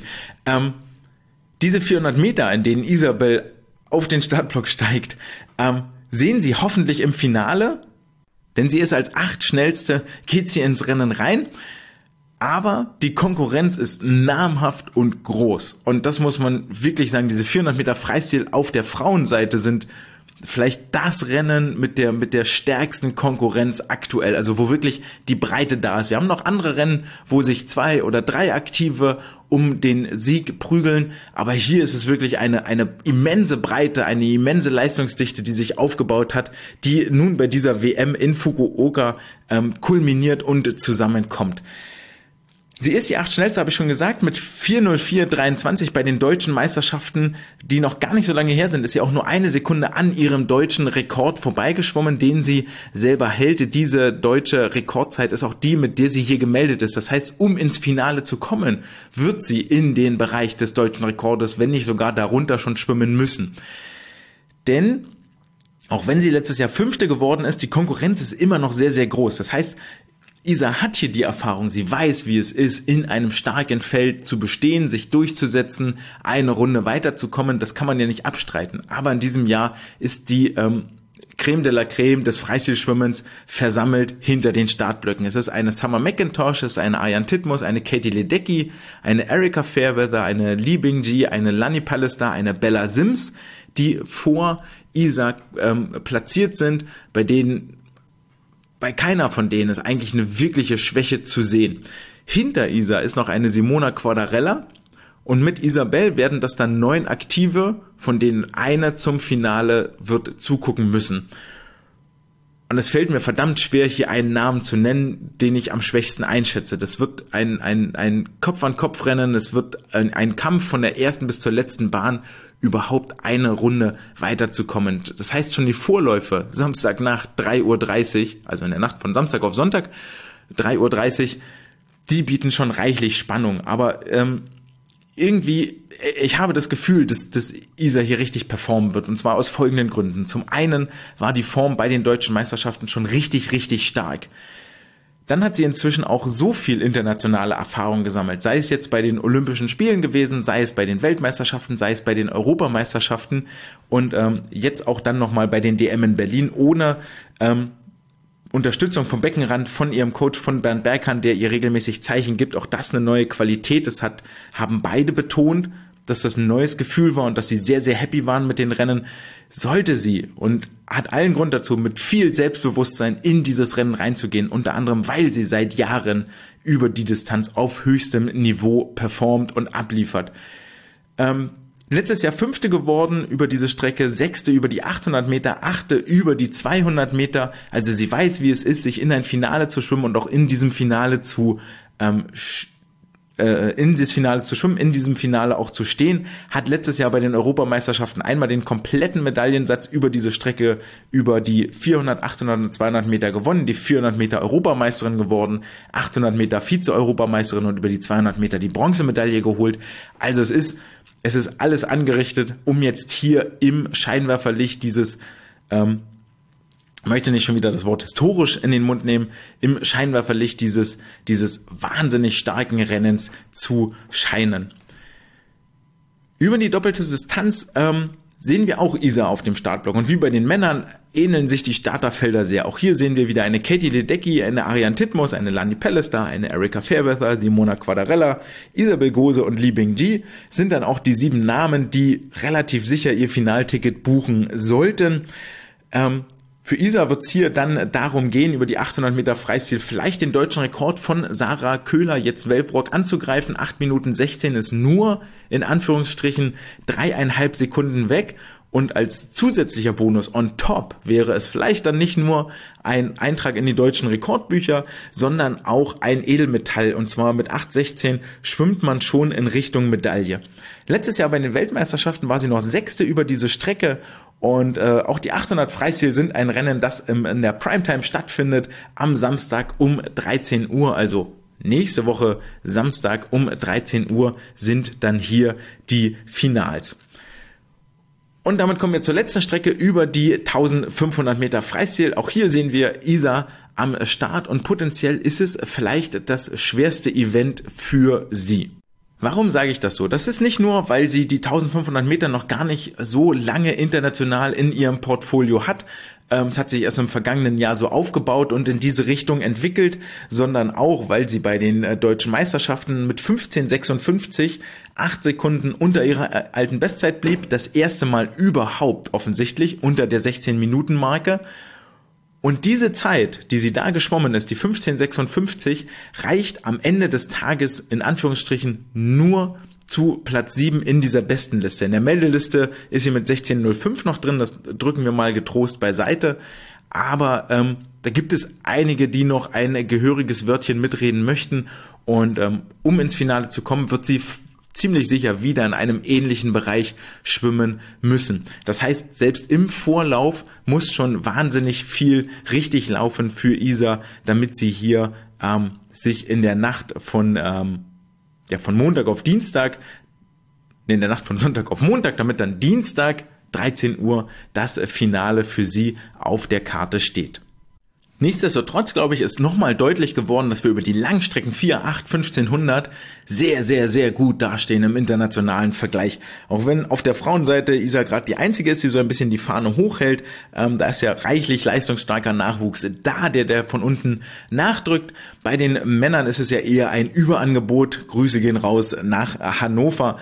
diese 400 Meter, in denen Isabel auf den Startblock steigt, sehen Sie hoffentlich im Finale, denn sie ist als 8 schnellste, geht sie ins Rennen rein. Aber die Konkurrenz ist namhaft und groß. Und das muss man wirklich sagen, diese 400 Meter Freistil auf der Frauenseite sind vielleicht das Rennen mit der stärksten Konkurrenz aktuell, also wo wirklich die Breite da ist. Wir haben noch andere Rennen, wo sich 2 oder 3 Aktive um den Sieg prügeln, aber hier ist es wirklich eine immense Breite, eine immense Leistungsdichte, die sich aufgebaut hat, die nun bei dieser WM in Fukuoka kulminiert und zusammenkommt. Sie ist die 8 schnellste, habe ich schon gesagt, mit 4:04,23 bei den deutschen Meisterschaften, die noch gar nicht so lange her sind, ist sie auch nur 1 Sekunde an ihrem deutschen Rekord vorbeigeschwommen, den sie selber hält. Diese deutsche Rekordzeit ist auch die, mit der sie hier gemeldet ist. Das heißt, um ins Finale zu kommen, wird sie in den Bereich des deutschen Rekordes, wenn nicht sogar darunter schon schwimmen müssen. Denn auch wenn sie letztes Jahr 5. geworden ist, die Konkurrenz ist immer noch sehr, sehr groß. Das heißt, Isa hat hier die Erfahrung, sie weiß, wie es ist, in einem starken Feld zu bestehen, sich durchzusetzen, eine Runde weiterzukommen, das kann man ja nicht abstreiten. Aber in diesem Jahr ist die Creme de la Creme des Freistilschwimmens versammelt hinter den Startblöcken. Es ist eine Summer McIntosh, es ist eine Ariane Titmus, eine Katie Ledecky, eine Erika Fairweather, eine Li Bingji, eine Lani Pallister, eine Bella Sims, die vor Isa platziert sind, bei keiner von denen ist eigentlich eine wirkliche Schwäche zu sehen. Hinter Isa ist noch eine Simona Quadarella und mit Isabel werden das dann 9 Aktive, von denen eine zum Finale wird zugucken müssen. Und es fällt mir verdammt schwer, hier einen Namen zu nennen, den ich am schwächsten einschätze. Das wird ein Kopf-an-Kopf-Rennen, es wird ein Kampf von der ersten bis zur letzten Bahn, überhaupt eine Runde weiterzukommen. Das heißt schon die Vorläufe, Samstagnacht 3:30 Uhr, also in der Nacht von Samstag auf Sonntag, 3:30 Uhr, die bieten schon reichlich Spannung. Aber irgendwie, ich habe das Gefühl, dass Isa hier richtig performen wird, und zwar aus folgenden Gründen. Zum einen war die Form bei den deutschen Meisterschaften schon richtig, richtig stark. Dann hat sie inzwischen auch so viel internationale Erfahrung gesammelt, sei es jetzt bei den Olympischen Spielen gewesen, sei es bei den Weltmeisterschaften, sei es bei den Europameisterschaften und jetzt auch dann nochmal bei den DM in Berlin ohne Unterstützung vom Beckenrand, von ihrem Coach, von Bernd Berghahn, der ihr regelmäßig Zeichen gibt. Auch das eine neue Qualität. Das haben beide betont, dass das ein neues Gefühl war und dass sie sehr, sehr happy waren mit den Rennen. Sollte sie und hat allen Grund dazu, mit viel Selbstbewusstsein in dieses Rennen reinzugehen, unter anderem, weil sie seit Jahren über die Distanz auf höchstem Niveau performt und abliefert. Letztes Jahr 5. geworden über diese Strecke, 6. über die 800 Meter, 8. über die 200 Meter. Also sie weiß, wie es ist, sich in ein Finale zu schwimmen und auch in diesem Finale in diesem Finale auch zu stehen. Hat letztes Jahr bei den Europameisterschaften einmal den kompletten Medaillensatz über diese Strecke, über die 400, 800 und 200 Meter gewonnen, die 400 Meter Europameisterin geworden, 800 Meter Vize-Europameisterin und über die 200 Meter die Bronzemedaille geholt. Also es ist alles angerichtet, um jetzt hier im Scheinwerferlicht dieses, möchte nicht schon wieder das Wort historisch in den Mund nehmen, im Scheinwerferlicht dieses wahnsinnig starken Rennens zu scheinen. Über die doppelte Distanz sehen wir auch Isa auf dem Startblock. Und wie bei den Männern ähneln sich die Starterfelder sehr. Auch hier sehen wir wieder eine Katie Ledecky, eine Ariane Titmus, eine Lani Pallister, eine Erika Fairweather, die Mona Quadarella, Isabel Gose und Li Bingji sind dann auch die 7 Namen, die relativ sicher ihr Finalticket buchen sollten. Für Isa wird es hier dann darum gehen, über die 800 Meter Freistil vielleicht den deutschen Rekord von Sarah Köhler, jetzt Wellbrock, anzugreifen. 8 Minuten 16 ist nur, in Anführungsstrichen, 3,5 Sekunden weg. Und als zusätzlicher Bonus on top wäre es vielleicht dann nicht nur ein Eintrag in die deutschen Rekordbücher, sondern auch ein Edelmetall. Und zwar mit 8,16 schwimmt man schon in Richtung Medaille. Letztes Jahr bei den Weltmeisterschaften war sie noch 6. über diese Strecke. Und auch die 800 Freistil sind ein Rennen, das in der Primetime stattfindet, am Samstag um 13 Uhr, also nächste Woche Samstag um 13 Uhr sind dann hier die Finals. Und damit kommen wir zur letzten Strecke über die 1500 Meter Freistil. Auch hier sehen wir Isa am Start und potenziell ist es vielleicht das schwerste Event für sie. Warum sage ich das so? Das ist nicht nur, weil sie die 1500 Meter noch gar nicht so lange international in ihrem Portfolio hat. Es hat sich erst im vergangenen Jahr so aufgebaut und in diese Richtung entwickelt, sondern auch, weil sie bei den deutschen Meisterschaften mit 15,56 8 Sekunden unter ihrer alten Bestzeit blieb. Das erste Mal überhaupt offensichtlich unter der 16-Minuten-Marke. Und diese Zeit, die sie da geschwommen ist, die 15,56, reicht am Ende des Tages in Anführungsstrichen nur zu Platz 7 in dieser Bestenliste. In der Meldeliste ist sie mit 16,05 noch drin, das drücken wir mal getrost beiseite. Aber da gibt es einige, die noch ein gehöriges Wörtchen mitreden möchten. Und um ins Finale zu kommen, wird sie ziemlich sicher wieder in einem ähnlichen Bereich schwimmen müssen. Das heißt, selbst im Vorlauf muss schon wahnsinnig viel richtig laufen für Isa, damit sie hier sich in der Nacht von Montag auf Dienstag, in der Nacht von Sonntag auf Montag, damit dann Dienstag 13 Uhr das Finale für sie auf der Karte steht. Nichtsdestotrotz, glaube ich, ist nochmal deutlich geworden, dass wir über die Langstrecken 4, 8, 1500 sehr, sehr, sehr gut dastehen im internationalen Vergleich. Auch wenn auf der Frauenseite Isa gerade die einzige ist, die so ein bisschen die Fahne hochhält, da ist ja reichlich leistungsstarker Nachwuchs da, der von unten nachdrückt. Bei den Männern ist es ja eher ein Überangebot. Grüße gehen raus nach Hannover.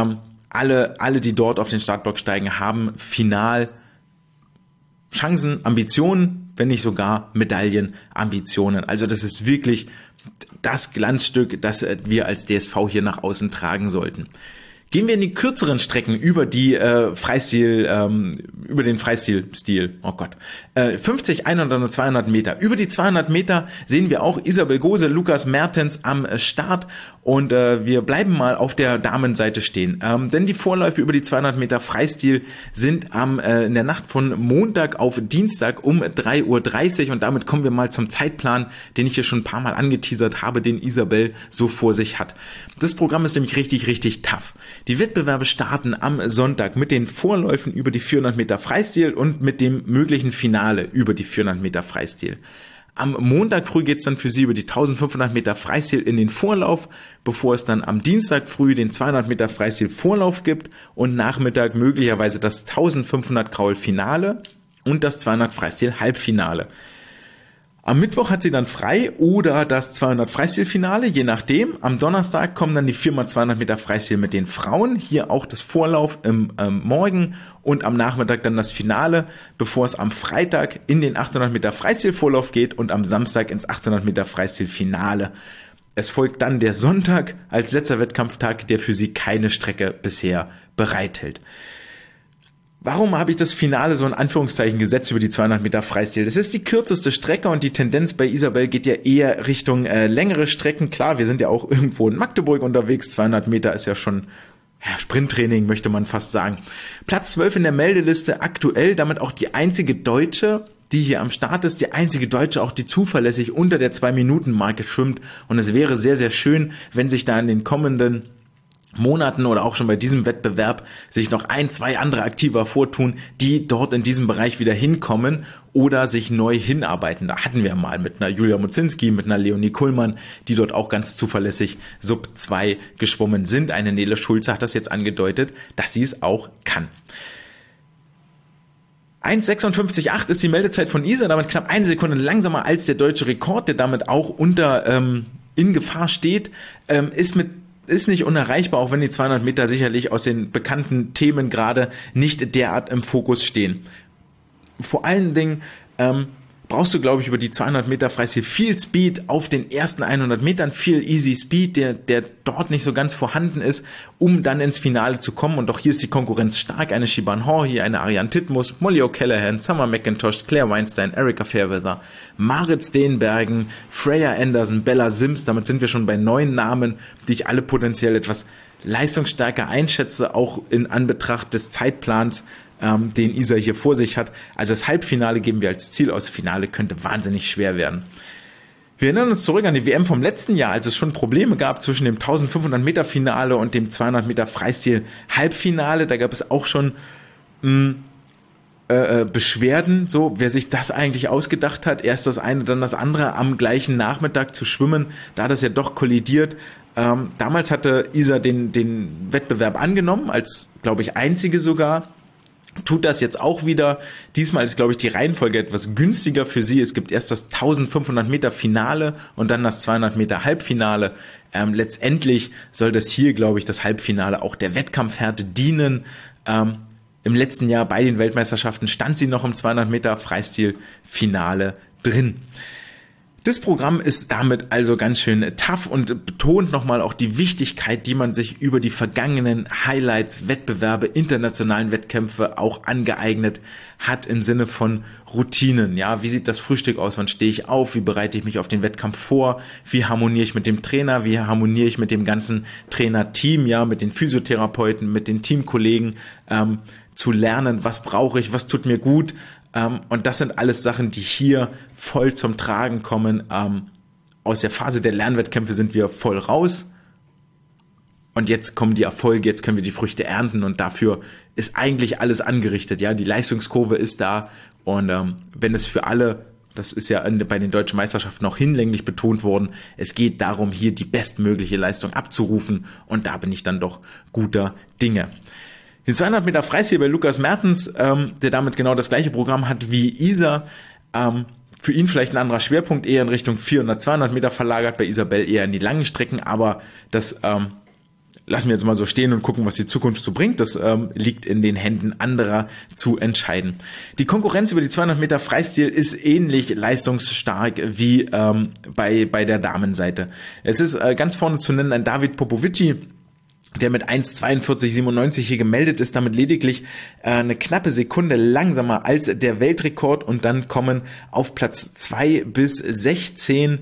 Alle, die dort auf den Startblock steigen, haben final Chancen, Ambitionen, wenn nicht sogar Medaillenambitionen. Also das ist wirklich das Glanzstück, das wir als DSV hier nach außen tragen sollten. Gehen wir in die kürzeren Strecken über die über den Freistilstil. Oh Gott. 50, 100 und 200 Meter. Über die 200 Meter sehen wir auch Isabel Gose, Lukas Mertens am Start und wir bleiben mal auf der Damenseite stehen. Denn die Vorläufe über die 200 Meter Freistil sind in der Nacht von Montag auf Dienstag um 3:30 Uhr und damit kommen wir mal zum Zeitplan, den ich hier schon ein paar Mal angeteasert habe, den Isabel so vor sich hat. Das Programm ist nämlich richtig, richtig tough. Die Wettbewerbe starten am Sonntag mit den Vorläufen über die 400 Meter Freistil und mit dem möglichen Finale über die 400 Meter Freistil. Am Montag früh geht's dann für sie über die 1500 Meter Freistil in den Vorlauf, bevor es dann am Dienstag früh den 200 Meter Freistil Vorlauf gibt und Nachmittag möglicherweise das 1500 Kraul Finale und das 200 Freistil Halbfinale. Am Mittwoch hat sie dann frei oder das 200 Freistilfinale, je nachdem. Am Donnerstag kommen dann die 4x200 Meter Freistil mit den Frauen. Hier auch das Vorlauf im Morgen und am Nachmittag dann das Finale, bevor es am Freitag in den 800 Meter Freistilvorlauf geht und am Samstag ins 800 Meter Freistilfinale. Es folgt dann der Sonntag als letzter Wettkampftag, der für sie keine Strecke bisher bereithält. Warum habe ich das Finale so in Anführungszeichen gesetzt über die 200 Meter Freistil? Das ist die kürzeste Strecke und die Tendenz bei Isabel geht ja eher Richtung längere Strecken. Klar, wir sind ja auch irgendwo in Magdeburg unterwegs. 200 Meter ist ja schon Sprinttraining, möchte man fast sagen. Platz 12 in der Meldeliste aktuell, damit auch die einzige Deutsche, die hier am Start ist, die einzige Deutsche auch, die zuverlässig unter der 2-Minuten-Marke schwimmt. Und es wäre sehr, sehr schön, wenn sich da in den kommenden Monaten oder auch schon bei diesem Wettbewerb sich noch 1, 2 andere aktiver vortun, die dort in diesem Bereich wieder hinkommen oder sich neu hinarbeiten. Da hatten wir mal mit einer Julia Mozinski, mit einer Leonie Kuhlmann, die dort auch ganz zuverlässig Sub 2 geschwommen sind. Eine Nele Schulze hat das jetzt angedeutet, dass sie es auch kann. 1,56,8 ist die Meldezeit von Isa, damit knapp 1 Sekunde langsamer als der deutsche Rekord, der damit auch in Gefahr steht, ist nicht unerreichbar, auch wenn die 200 Meter sicherlich aus den bekannten Themen gerade nicht derart im Fokus stehen. Vor allen Dingen brauchst du, glaube ich, über die 200 Meter Freistil viel Speed auf den ersten 100 Metern, viel Easy Speed, der dort nicht so ganz vorhanden ist, um dann ins Finale zu kommen. Und auch hier ist die Konkurrenz stark. Eine Shiban Hor, hier eine Ariane Titmus, Molly O'Callaghan, Summer McIntosh, Claire Weinstein, Erika Fairweather, Marit Steenbergen, Freya Anderson, Bella Sims. Damit sind wir schon bei 9 Namen, die ich alle potenziell etwas leistungsstärker einschätze, auch in Anbetracht des Zeitplans, den Isa hier vor sich hat. Also das Halbfinale geben wir als Ziel aus. Finale könnte wahnsinnig schwer werden. Wir erinnern uns zurück an die WM vom letzten Jahr, als es schon Probleme gab zwischen dem 1500 Meter Finale und dem 200 Meter Freistil Halbfinale. Da gab es auch schon Beschwerden, so wer sich das eigentlich ausgedacht hat, erst das eine, dann das andere am gleichen Nachmittag zu schwimmen, da das ja doch kollidiert. Damals hatte Isa den Wettbewerb angenommen, als, glaube ich, einzige sogar. Tut das jetzt auch wieder. Diesmal ist, glaube ich, die Reihenfolge etwas günstiger für sie. Es gibt erst das 1500 Meter Finale und dann das 200 Meter Halbfinale. Letztendlich soll das hier, glaube ich, das Halbfinale auch der Wettkampfhärte dienen. Im letzten Jahr bei den Weltmeisterschaften stand sie noch im 200 Meter Freistil-Finale drin. Das Programm ist damit also ganz schön tough und betont nochmal auch die Wichtigkeit, die man sich über die vergangenen Highlights, Wettbewerbe, internationalen Wettkämpfe auch angeeignet hat im Sinne von Routinen. Ja, wie sieht das Frühstück aus? Wann stehe ich auf? Wie bereite ich mich auf den Wettkampf vor? Wie harmoniere ich mit dem Trainer? Wie harmoniere ich mit dem ganzen Trainerteam? Ja, mit den Physiotherapeuten, mit den Teamkollegen, zu lernen, was brauche ich, was tut mir gut. Und das sind alles Sachen, die hier voll zum Tragen kommen. Aus der Phase der Lernwettkämpfe sind wir voll raus. Und jetzt kommen die Erfolge, jetzt können wir die Früchte ernten und dafür ist eigentlich alles angerichtet. Ja, die Leistungskurve ist da und wenn es für alle, das ist ja bei den deutschen Meisterschaften auch hinlänglich betont worden, es geht darum, hier die bestmögliche Leistung abzurufen und da bin ich dann doch guter Dinge. Die 200 Meter Freistil bei Lukas Mertens, der damit genau das gleiche Programm hat wie Isa, für ihn vielleicht ein anderer Schwerpunkt, eher in Richtung 400, 200 Meter verlagert, bei Isabel eher in die langen Strecken, aber das lassen wir jetzt mal so stehen und gucken, was die Zukunft so bringt. Das liegt in den Händen anderer zu entscheiden. Die Konkurrenz über die 200 Meter Freistil ist ähnlich leistungsstark wie bei der Damenseite. Es ist ganz vorne zu nennen ein David Popovici, der mit 1,42,97 hier gemeldet ist, damit lediglich eine knappe Sekunde langsamer als der Weltrekord, und dann kommen auf Platz 2 bis 16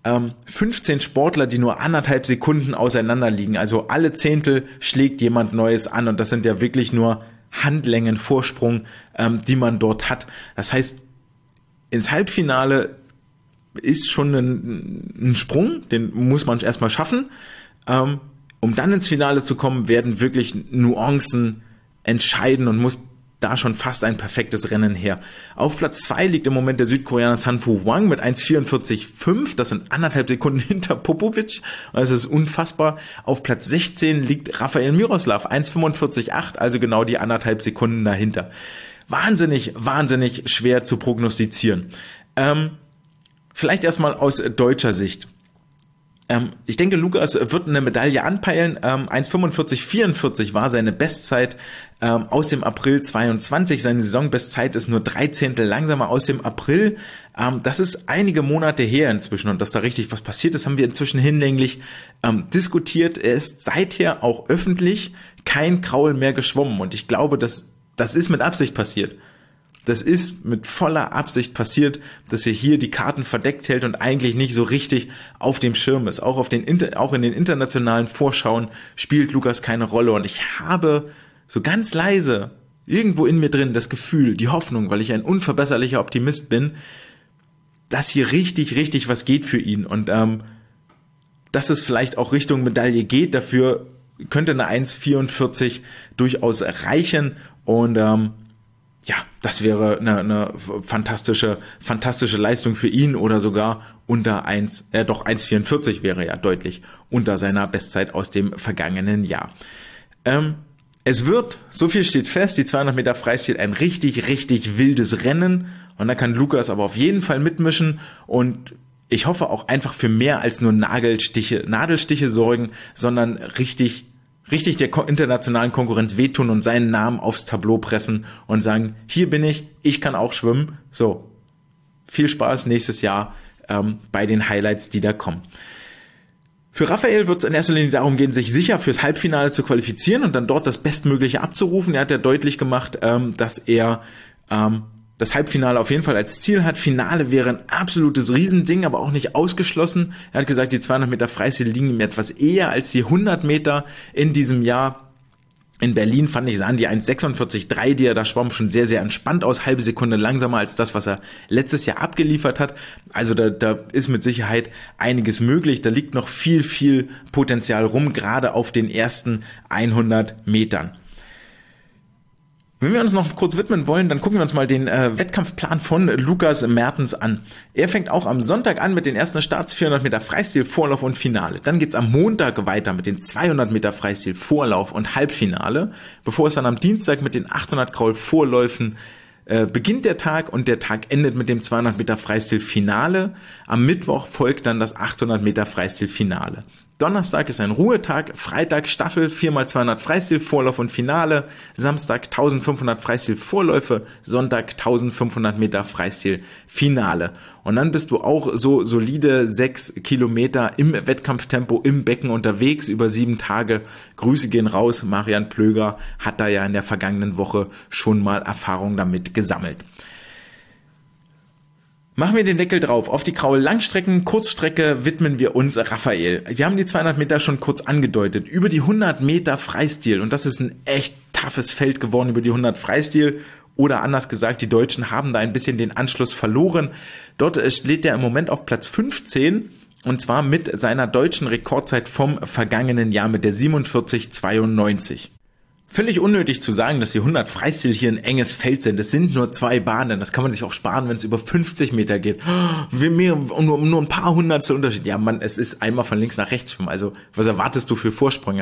15 Sportler, die nur 1,5 Sekunden auseinander liegen. Also alle Zehntel schlägt jemand Neues an, und das sind ja wirklich nur Handlängen Vorsprung, die man dort hat. Das heißt, ins Halbfinale ist schon ein Sprung, den muss man erstmal schaffen. Um dann ins Finale zu kommen, werden wirklich Nuancen entscheiden und muss da schon fast ein perfektes Rennen her. Auf Platz 2 liegt im Moment der Südkoreaner Sanfu Hwang mit 1,44,5. Das sind 1,5 Sekunden hinter Popovic. Das ist unfassbar. Auf Platz 16 liegt Rafael Miroslav, 1,45,8, also genau die 1,5 Sekunden dahinter. Wahnsinnig, wahnsinnig schwer zu prognostizieren. Vielleicht erstmal aus deutscher Sicht. Ich denke, Lukas wird eine Medaille anpeilen. 1,45,44 war seine Bestzeit aus dem April 22. Seine Saisonbestzeit ist nur 3 Zehntel langsamer aus dem April. Das ist einige Monate her inzwischen, und dass da richtig was passiert ist, haben wir inzwischen hinlänglich diskutiert. Er ist seither auch öffentlich kein Kraul mehr geschwommen, und ich glaube, das ist mit Absicht passiert. Das ist mit voller Absicht passiert, dass er hier die Karten verdeckt hält und eigentlich nicht so richtig auf dem Schirm ist. Auch in den internationalen Vorschauen spielt Lukas keine Rolle. Und ich habe so ganz leise irgendwo in mir drin das Gefühl, die Hoffnung, weil ich ein unverbesserlicher Optimist bin, dass hier richtig, richtig was geht für ihn. Und dass es vielleicht auch Richtung Medaille geht. Dafür könnte eine 1,44 durchaus reichen. Und ja, das wäre eine fantastische Leistung für ihn, oder sogar unter 1,44 wäre ja deutlich unter seiner Bestzeit aus dem vergangenen Jahr. Es wird, so viel steht fest, die 200 Meter Freistil ein richtig, richtig wildes Rennen, und da kann Lukas aber auf jeden Fall mitmischen, und ich hoffe auch einfach für mehr als nur Nadelstiche sorgen, sondern richtig der internationalen Konkurrenz wehtun und seinen Namen aufs Tableau pressen und sagen, hier bin ich kann auch schwimmen. So, viel Spaß nächstes Jahr bei den Highlights, die da kommen. Für Rafael wird es in erster Linie darum gehen, sich sicher fürs Halbfinale zu qualifizieren und dann dort das Bestmögliche abzurufen. Er hat ja deutlich gemacht, dass er das Halbfinale auf jeden Fall als Ziel hat. Finale wäre ein absolutes Riesending, aber auch nicht ausgeschlossen. Er hat gesagt, die 200 Meter Freistil liegen ihm etwas eher als die 100 Meter in diesem Jahr. In Berlin sahen die 1,46,3, die er da schwamm, schon sehr, sehr entspannt aus, halbe Sekunde langsamer als das, was er letztes Jahr abgeliefert hat. Also da ist mit Sicherheit einiges möglich. Da liegt noch viel, viel Potenzial rum, gerade auf den ersten 100 Metern. Wenn wir uns noch kurz widmen wollen, dann gucken wir uns mal den Wettkampfplan von Lukas Mertens an. Er fängt auch am Sonntag an mit den ersten Starts, 400 Meter Freistil, Vorlauf und Finale. Dann geht's am Montag weiter mit den 200 Meter Freistil, Vorlauf und Halbfinale, bevor es dann am Dienstag mit den 800 Kraul Vorläufen beginnt der Tag, und der Tag endet mit dem 200 Meter Freistil Finale. Am Mittwoch folgt dann das 800 Meter Freistil Finale. Donnerstag ist ein Ruhetag, Freitag Staffel, 4x200 Freistil, Vorlauf und Finale, Samstag 1500 Freistil Vorläufe, Sonntag 1500 Meter Freistil Finale. Und dann bist du auch so solide 6 Kilometer im Wettkampftempo im Becken unterwegs über 7 Tage. Grüße gehen raus, Marian Plöger hat da ja in der vergangenen Woche schon mal Erfahrung damit gesammelt. Machen wir den Deckel drauf. Auf die Kraul Langstrecken, Kurzstrecke widmen wir uns Rafael. Wir haben die 200 Meter schon kurz angedeutet. Über die 100 Meter Freistil, und das ist ein echt toughes Feld geworden über die 100 Freistil. Oder anders gesagt, die Deutschen haben da ein bisschen den Anschluss verloren. Dort steht er im Moment auf Platz 15, und zwar mit seiner deutschen Rekordzeit vom vergangenen Jahr mit der 47,92. Völlig unnötig zu sagen, dass die 100 Freistil hier ein enges Feld sind. Es sind nur 2 Bahnen. Das kann man sich auch sparen, wenn es über 50 Meter geht. Nur ein paar Hundertstel Unterschied. Ja, Mann, es ist einmal von links nach rechts schwimmen. Also, was erwartest du für Vorsprünge?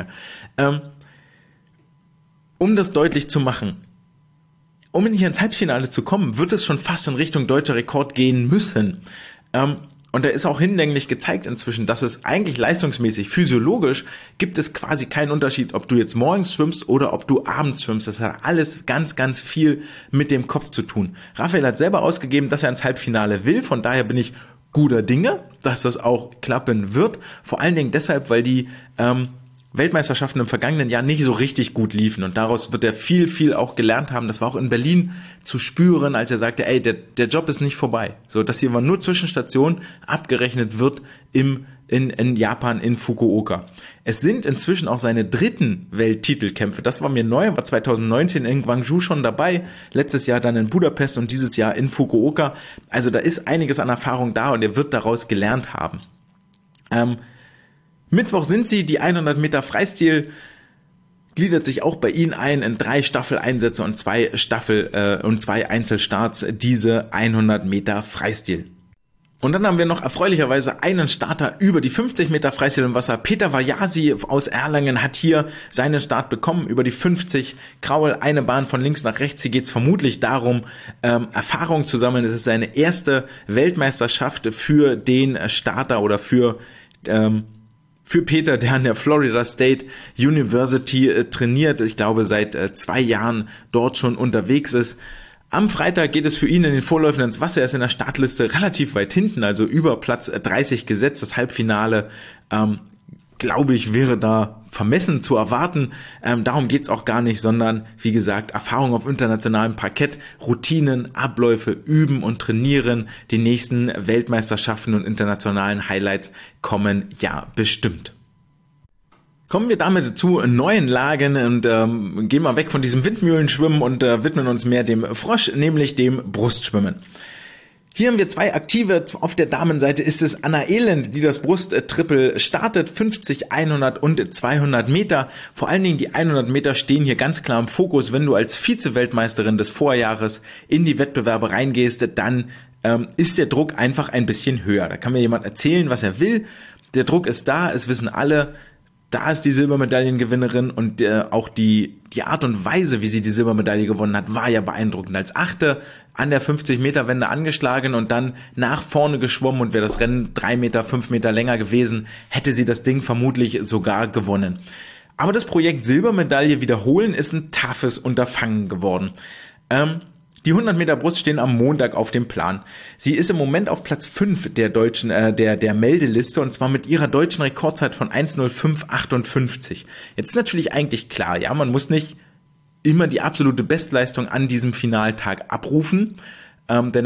Um das deutlich zu machen, um hier ins Halbfinale zu kommen, wird es schon fast in Richtung deutscher Rekord gehen müssen. Und da ist auch hinlänglich gezeigt inzwischen, dass es eigentlich leistungsmäßig, physiologisch, gibt es quasi keinen Unterschied, ob du jetzt morgens schwimmst oder ob du abends schwimmst. Das hat alles ganz, ganz viel mit dem Kopf zu tun. Rafael hat selber ausgegeben, dass er ins Halbfinale will. Von daher bin ich guter Dinge, dass das auch klappen wird. Vor allen Dingen deshalb, weil die Weltmeisterschaften im vergangenen Jahr nicht so richtig gut liefen und daraus wird er viel auch gelernt haben. Das war auch in Berlin zu spüren, als er sagte, ey, der Job ist nicht vorbei. So, das hier war nur Zwischenstation, abgerechnet wird in Japan, in Fukuoka. Es sind inzwischen auch seine dritten Welttitelkämpfe. Das war mir neu, war 2019 in Gwangju schon dabei, letztes Jahr dann in Budapest und dieses Jahr in Fukuoka. Also da ist einiges an Erfahrung da und er wird daraus gelernt haben. Mittwoch sind sie, die 100 Meter Freistil gliedert sich auch bei ihnen ein in 3 Staffeleinsätze und 2 Einzelstarts, diese 100 Meter Freistil. Und dann haben wir noch erfreulicherweise einen Starter über die 50 Meter Freistil im Wasser. Peter Vajasi aus Erlangen hat hier seinen Start bekommen über die 50. Kraul, eine Bahn von links nach rechts. Hier geht es vermutlich darum, Erfahrung zu sammeln. Es ist seine erste Weltmeisterschaft für den Starter oder für Peter, der an der Florida State University trainiert, ich glaube seit 2 Jahren dort schon unterwegs ist. Am Freitag geht es für ihn in den Vorläufen ins Wasser. Er ist in der Startliste relativ weit hinten, also über Platz 30 gesetzt. Das Halbfinale, glaube ich, wäre da vermessen zu erwarten. Darum geht's auch gar nicht, sondern wie gesagt, Erfahrung auf internationalem Parkett, Routinen, Abläufe, üben und trainieren. Die nächsten Weltmeisterschaften und internationalen Highlights kommen ja bestimmt. Kommen wir damit zu neuen Lagen und gehen mal weg von diesem Windmühlenschwimmen und widmen uns mehr dem Frosch, nämlich dem Brustschwimmen. Hier haben wir 2 Aktive. Auf der Damenseite ist es Anna Elend, die das Brusttriple startet. 50, 100 und 200 Meter. Vor allen Dingen die 100 Meter stehen hier ganz klar im Fokus. Wenn du als Vize-Weltmeisterin des Vorjahres in die Wettbewerbe reingehst, dann ist der Druck einfach ein bisschen höher. Da kann mir jemand erzählen, was er will. Der Druck ist da, es wissen alle. Da ist die Silbermedaillengewinnerin und auch die Art und Weise, wie sie die Silbermedaille gewonnen hat, war ja beeindruckend. Als Achte an der 50-Meter-Wende angeschlagen und dann nach vorne geschwommen und wäre das Rennen 3 Meter, 5 Meter länger gewesen, hätte sie das Ding vermutlich sogar gewonnen. Aber das Projekt Silbermedaille wiederholen ist ein toughes Unterfangen geworden. Die 100 Meter Brust stehen am Montag auf dem Plan. Sie ist im Moment auf Platz 5 der deutschen, der Meldeliste und zwar mit ihrer deutschen Rekordzeit von 1:05:58. Jetzt ist natürlich eigentlich klar, ja, man muss nicht immer die absolute Bestleistung an diesem Finaltag abrufen, denn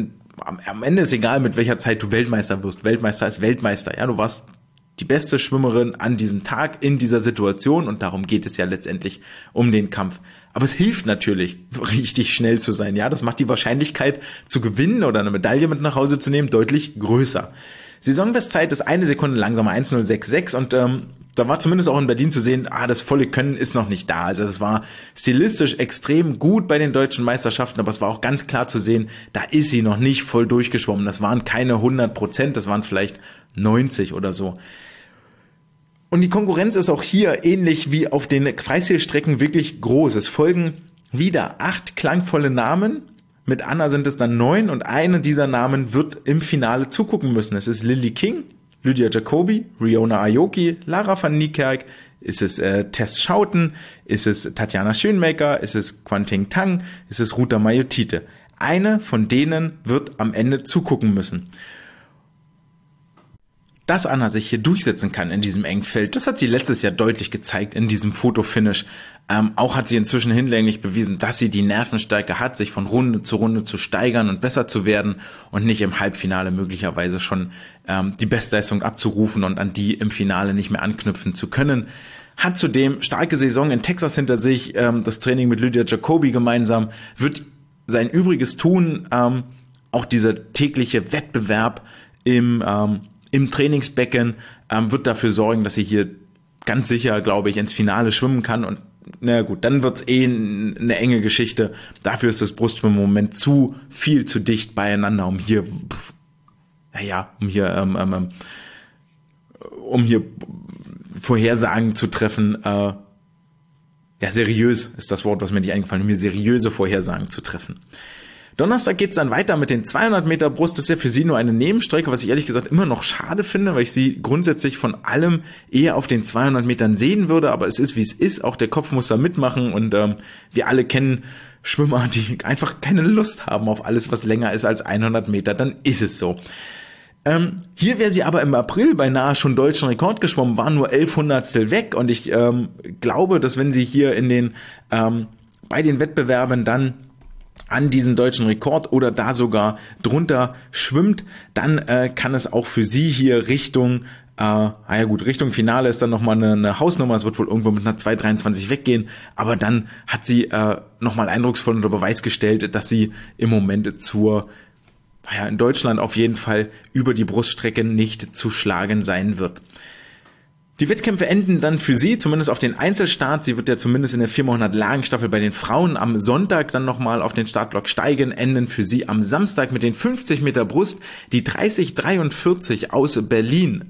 am Ende ist egal, mit welcher Zeit du Weltmeister wirst. Weltmeister ist Weltmeister, ja, du warst die beste Schwimmerin an diesem Tag in dieser Situation und darum geht es ja letztendlich um den Kampf. Aber es hilft natürlich, richtig schnell zu sein. Ja, das macht die Wahrscheinlichkeit zu gewinnen oder eine Medaille mit nach Hause zu nehmen deutlich größer. Saisonbestzeit ist 1 Sekunde langsamer, 1:06 und da war zumindest auch in Berlin zu sehen, das volle Können ist noch nicht da. Also es war stilistisch extrem gut bei den deutschen Meisterschaften, aber es war auch ganz klar zu sehen, da ist sie noch nicht voll durchgeschwommen. Das waren keine 100%, das waren vielleicht 90 oder so. Und die Konkurrenz ist auch hier ähnlich wie auf den Freistilstrecken wirklich groß. Es folgen wieder 8 klangvolle Namen. Mit Anna sind es dann 9 und eine dieser Namen wird im Finale zugucken müssen. Es ist Lily King, Lydia Jacobi, Riona Aoki, Lara van Niekerk, ist es Tess Schouten, ist es Tatjana Schönmaker, ist es Quanting Tang, ist es Ruta Mayotite. Eine von denen wird am Ende zugucken müssen. Dass Anna sich hier durchsetzen kann in diesem engen Feld, das hat sie letztes Jahr deutlich gezeigt in diesem Fotofinish. Auch hat sie inzwischen hinlänglich bewiesen, dass sie die Nervenstärke hat, sich von Runde zu steigern und besser zu werden und nicht im Halbfinale möglicherweise schon die Bestleistung abzurufen und an die im Finale nicht mehr anknüpfen zu können. Hat zudem starke Saison in Texas hinter sich, das Training mit Lydia Jacobi gemeinsam, wird sein Übriges tun, auch dieser tägliche Wettbewerb im Trainingsbecken wird dafür sorgen, dass sie hier ganz sicher, glaube ich, ins Finale schwimmen kann und na gut, dann wird's eine enge Geschichte. Dafür ist das Brustschwimmen im Moment zu dicht beieinander, um hier Vorhersagen zu treffen. Seriös ist das Wort, was mir nicht eingefallen ist, um hier seriöse Vorhersagen zu treffen. Donnerstag geht's dann weiter mit den 200 Meter Brust. Das ist ja für sie nur eine Nebenstrecke, was ich ehrlich gesagt immer noch schade finde, weil ich sie grundsätzlich von allem eher auf den 200 Metern sehen würde. Aber es ist, wie es ist. Auch der Kopf muss da mitmachen. Und wir alle kennen Schwimmer, die einfach keine Lust haben auf alles, was länger ist als 100 Meter. Dann ist es so. Hier wäre sie aber im April beinahe schon deutschen Rekord geschwommen, war nur 11 Hundertstel weg und ich glaube, dass wenn sie hier in den bei den Wettbewerben dann an diesen deutschen Rekord oder da sogar drunter schwimmt, dann kann es auch für sie hier Richtung Richtung Finale ist dann nochmal eine Hausnummer, es wird wohl irgendwo mit einer 2,23 weggehen, aber dann hat sie nochmal eindrucksvoll unter Beweis gestellt, dass sie im Moment in Deutschland auf jeden Fall über die Bruststrecke nicht zu schlagen sein wird. Die Wettkämpfe enden dann für sie, zumindest auf den Einzelstart. Sie wird ja zumindest in der 4x100 Lagenstaffel bei den Frauen am Sonntag dann nochmal auf den Startblock steigen, enden für sie am Samstag mit den 50 Meter Brust. Die 30,43 aus Berlin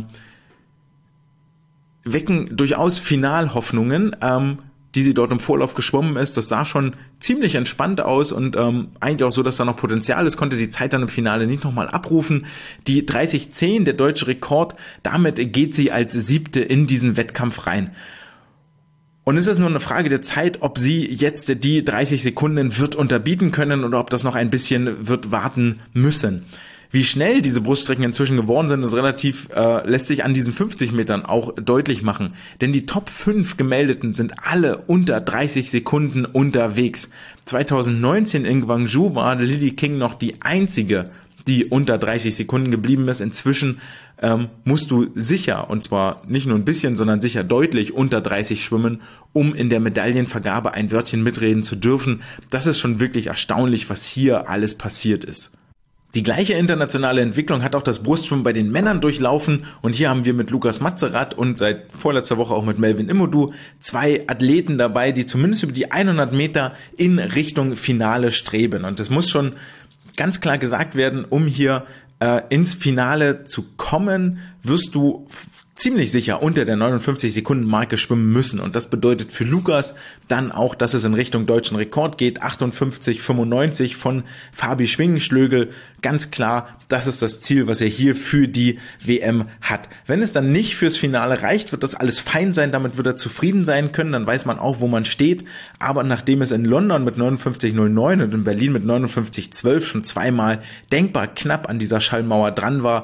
wecken durchaus Finalhoffnungen, die sie dort im Vorlauf geschwommen ist. Das sah schon ziemlich entspannt aus und eigentlich auch so, dass da noch Potenzial ist, konnte die Zeit dann im Finale nicht nochmal abrufen. Die 30,10, der deutsche Rekord, damit geht sie als 7. in diesen Wettkampf rein. Und es ist nur eine Frage der Zeit, ob sie jetzt die 30 Sekunden wird unterbieten können oder ob das noch ein bisschen wird warten müssen. Wie schnell diese Bruststrecken inzwischen geworden sind, ist relativ, lässt sich an diesen 50 Metern auch deutlich machen. Denn die Top 5 Gemeldeten sind alle unter 30 Sekunden unterwegs. 2019 in Gwangju war Lily King noch die einzige, die unter 30 Sekunden geblieben ist. Inzwischen musst du sicher, und zwar nicht nur ein bisschen, sondern sicher deutlich unter 30 schwimmen, um in der Medaillenvergabe ein Wörtchen mitreden zu dürfen. Das ist schon wirklich erstaunlich, was hier alles passiert ist. Die gleiche internationale Entwicklung hat auch das Brustschwimmen bei den Männern durchlaufen und hier haben wir mit Lukas Matzerath und seit vorletzter Woche auch mit Melvin Imodu 2 Athleten dabei, die zumindest über die 100 Meter in Richtung Finale streben und das muss schon ganz klar gesagt werden, um hier ins Finale zu kommen, wirst du ziemlich sicher unter der 59-Sekunden-Marke schwimmen müssen. Und das bedeutet für Lukas dann auch, dass es in Richtung deutschen Rekord geht. 58,95 von Fabi Schwingenschlögel. Ganz klar, das ist das Ziel, was er hier für die WM hat. Wenn es dann nicht fürs Finale reicht, wird das alles fein sein. Damit wird er zufrieden sein können. Dann weiß man auch, wo man steht. Aber nachdem es in London mit 59,09 und in Berlin mit 59,12 schon zweimal denkbar knapp an dieser Schallmauer dran war,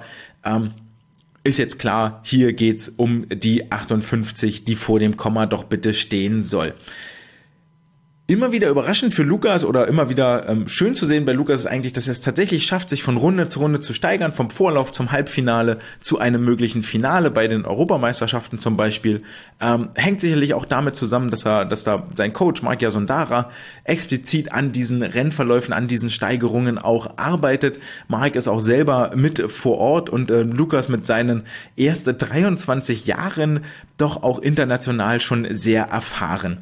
ist jetzt klar, hier geht's um die 58, die vor dem Komma doch bitte stehen soll. Immer wieder überraschend für Lukas oder immer wieder schön zu sehen bei Lukas ist eigentlich, dass er es tatsächlich schafft, sich von Runde zu steigern, vom Vorlauf zum Halbfinale zu einem möglichen Finale bei den Europameisterschaften zum Beispiel. Hängt sicherlich auch damit zusammen, dass da sein Coach Mark Yasundara explizit an diesen Rennverläufen, an diesen Steigerungen auch arbeitet. Mark ist auch selber mit vor Ort und Lukas mit seinen ersten 23 Jahren doch auch international schon sehr erfahren.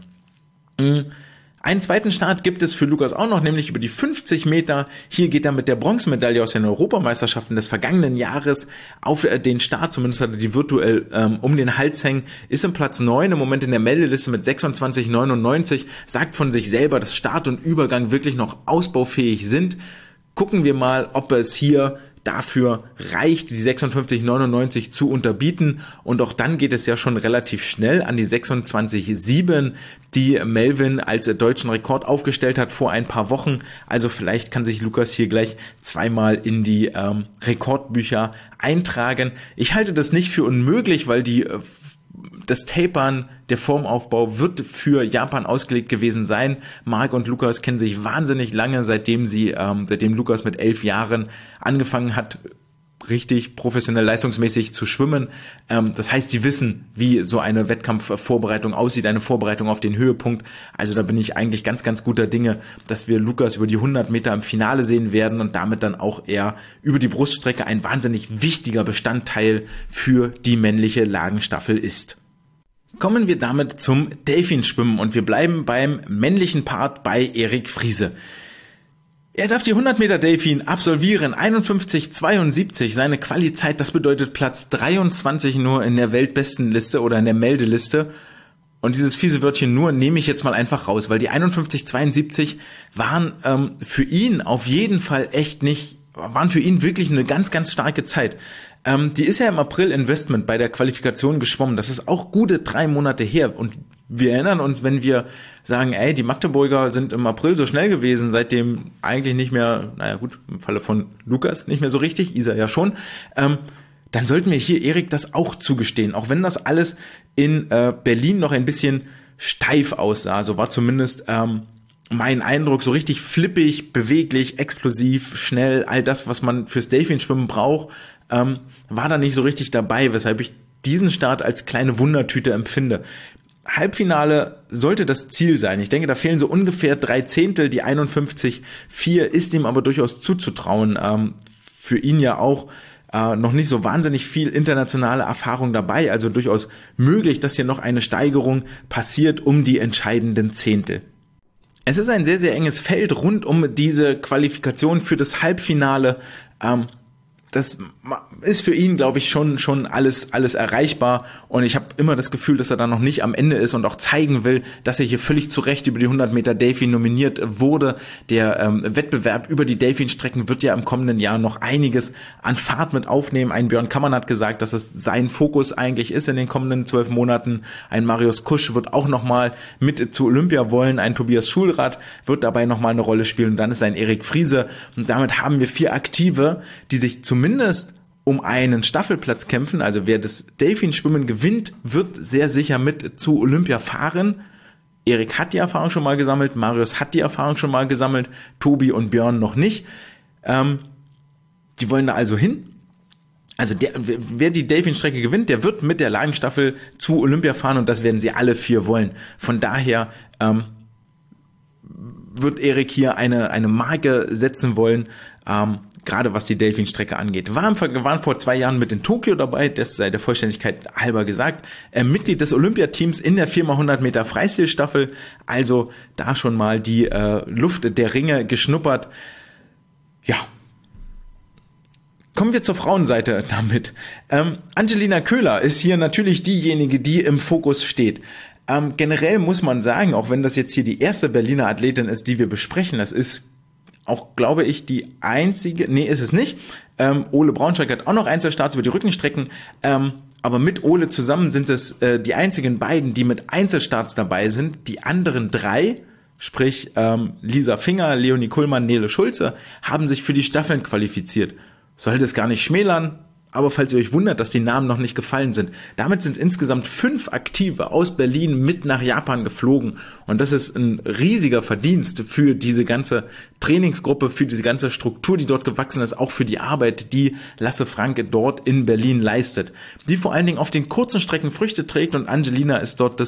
Einen zweiten Start gibt es für Lukas auch noch, nämlich über die 50 Meter. Hier geht er mit der Bronzemedaille aus den Europameisterschaften des vergangenen Jahres auf den Start. Zumindest hat er die virtuell um den Hals hängen. Ist im Platz 9 im Moment in der Meldeliste mit 26,99. Sagt von sich selber, dass Start und Übergang wirklich noch ausbaufähig sind. Gucken wir mal, ob es hier dafür reicht, die 56,99 zu unterbieten und auch dann geht es ja schon relativ schnell an die 26,7, die Melvin als deutschen Rekord aufgestellt hat vor ein paar Wochen. Also vielleicht kann sich Lukas hier gleich zweimal in die Rekordbücher eintragen. Ich halte das nicht für unmöglich, weil das Tapern, der Formaufbau wird für Japan ausgelegt gewesen sein. Mark und Lukas kennen sich wahnsinnig lange, seitdem Lukas mit 11 Jahren angefangen hat, richtig professionell leistungsmäßig zu schwimmen. Das heißt, die wissen, wie so eine Wettkampfvorbereitung aussieht, eine Vorbereitung auf den Höhepunkt. Also da bin ich eigentlich ganz, ganz guter Dinge, dass wir Lukas über die 100 Meter im Finale sehen werden und damit dann auch er über die Bruststrecke ein wahnsinnig wichtiger Bestandteil für die männliche Lagenstaffel ist. Kommen wir damit zum Delfinschwimmen und wir bleiben beim männlichen Part bei Erik Friese. Er darf die 100 Meter Delfin absolvieren, 51,72 seine Quali-Zeit, das bedeutet Platz 23 nur in der Weltbestenliste oder in der Meldeliste. Und dieses fiese Wörtchen nur nehme ich jetzt mal einfach raus, weil die 51,72 waren für ihn auf jeden Fall echt nicht waren für ihn wirklich eine ganz, ganz starke Zeit. Die ist ja im April Investment bei der Qualifikation geschwommen. Das ist auch gute 3 Monate her. Und wir erinnern uns, wenn wir sagen, die Magdeburger sind im April so schnell gewesen, seitdem eigentlich nicht mehr, naja gut, im Falle von Lukas nicht mehr so richtig, Isa ja schon, dann sollten wir hier Erik das auch zugestehen. Auch wenn das alles in Berlin noch ein bisschen steif aussah, so war zumindest mein Eindruck, so richtig flippig, beweglich, explosiv, schnell, all das, was man fürs Delfinschwimmen braucht, war da nicht so richtig dabei, weshalb ich diesen Start als kleine Wundertüte empfinde. Halbfinale sollte das Ziel sein. Ich denke, da fehlen so ungefähr 3 Zehntel, die 51,4 ist ihm aber durchaus zuzutrauen. Für ihn ja auch noch nicht so wahnsinnig viel internationale Erfahrung dabei, also durchaus möglich, dass hier noch eine Steigerung passiert um die entscheidenden Zehntel. Es ist ein sehr, sehr enges Feld rund um diese Qualifikation für das Halbfinale. Das ist für ihn, glaube ich, schon alles erreichbar, und ich habe immer das Gefühl, dass er da noch nicht am Ende ist und auch zeigen will, dass er hier völlig zu Recht über die 100 Meter Delfin nominiert wurde. Der Wettbewerb über die Delfinstrecken wird ja im kommenden Jahr noch einiges an Fahrt mit aufnehmen. Ein Björn Kammann hat gesagt, dass es sein Fokus eigentlich ist in den kommenden 12 Monaten. Ein Marius Kusch wird auch nochmal mit zu Olympia wollen. Ein Tobias Schulrath wird dabei nochmal eine Rolle spielen. Und dann ist ein Erik Friese. Und damit haben wir 4 Aktive, die sich zumindest um einen Staffelplatz kämpfen. Also wer das Delfinschwimmen gewinnt, wird sehr sicher mit zu Olympia fahren. Erik hat die Erfahrung schon mal gesammelt, Marius hat die Erfahrung schon mal gesammelt, Tobi und Björn noch nicht. Die wollen da also hin. Also wer die Delfinstrecke gewinnt, der wird mit der Lagenstaffel zu Olympia fahren, und das werden sie alle 4 wollen. Von daher wird Erik hier eine Marke setzen wollen, gerade was die Delfinstrecke angeht. Waren vor 2 Jahren mit in Tokio dabei, das sei der Vollständigkeit halber gesagt. Mitglied des Olympiateams in der 4x100 Meter Freistilstaffel, also da schon mal die Luft der Ringe geschnuppert. Ja. Kommen wir zur Frauenseite damit. Angelina Köhler ist hier natürlich diejenige, die im Fokus steht. Generell muss man sagen, auch wenn das jetzt hier die erste Berliner Athletin ist, die wir besprechen, das ist auch, glaube ich, die einzige, ist es nicht. Ole Braunschweig hat auch noch Einzelstarts über die Rückenstrecken, aber mit Ole zusammen sind es die einzigen beiden, die mit Einzelstarts dabei sind. Die anderen 3, sprich Lisa Finger, Leonie Kuhlmann, Nele Schulze, haben sich für die Staffeln qualifiziert. Soll das gar nicht schmälern, aber falls ihr euch wundert, dass die Namen noch nicht gefallen sind, damit sind insgesamt 5 Aktive aus Berlin mit nach Japan geflogen, und das ist ein riesiger Verdienst für diese ganze Trainingsgruppe, für diese ganze Struktur, die dort gewachsen ist, auch für die Arbeit, die Lasse Franke dort in Berlin leistet, die vor allen Dingen auf den kurzen Strecken Früchte trägt, und Angelina ist dort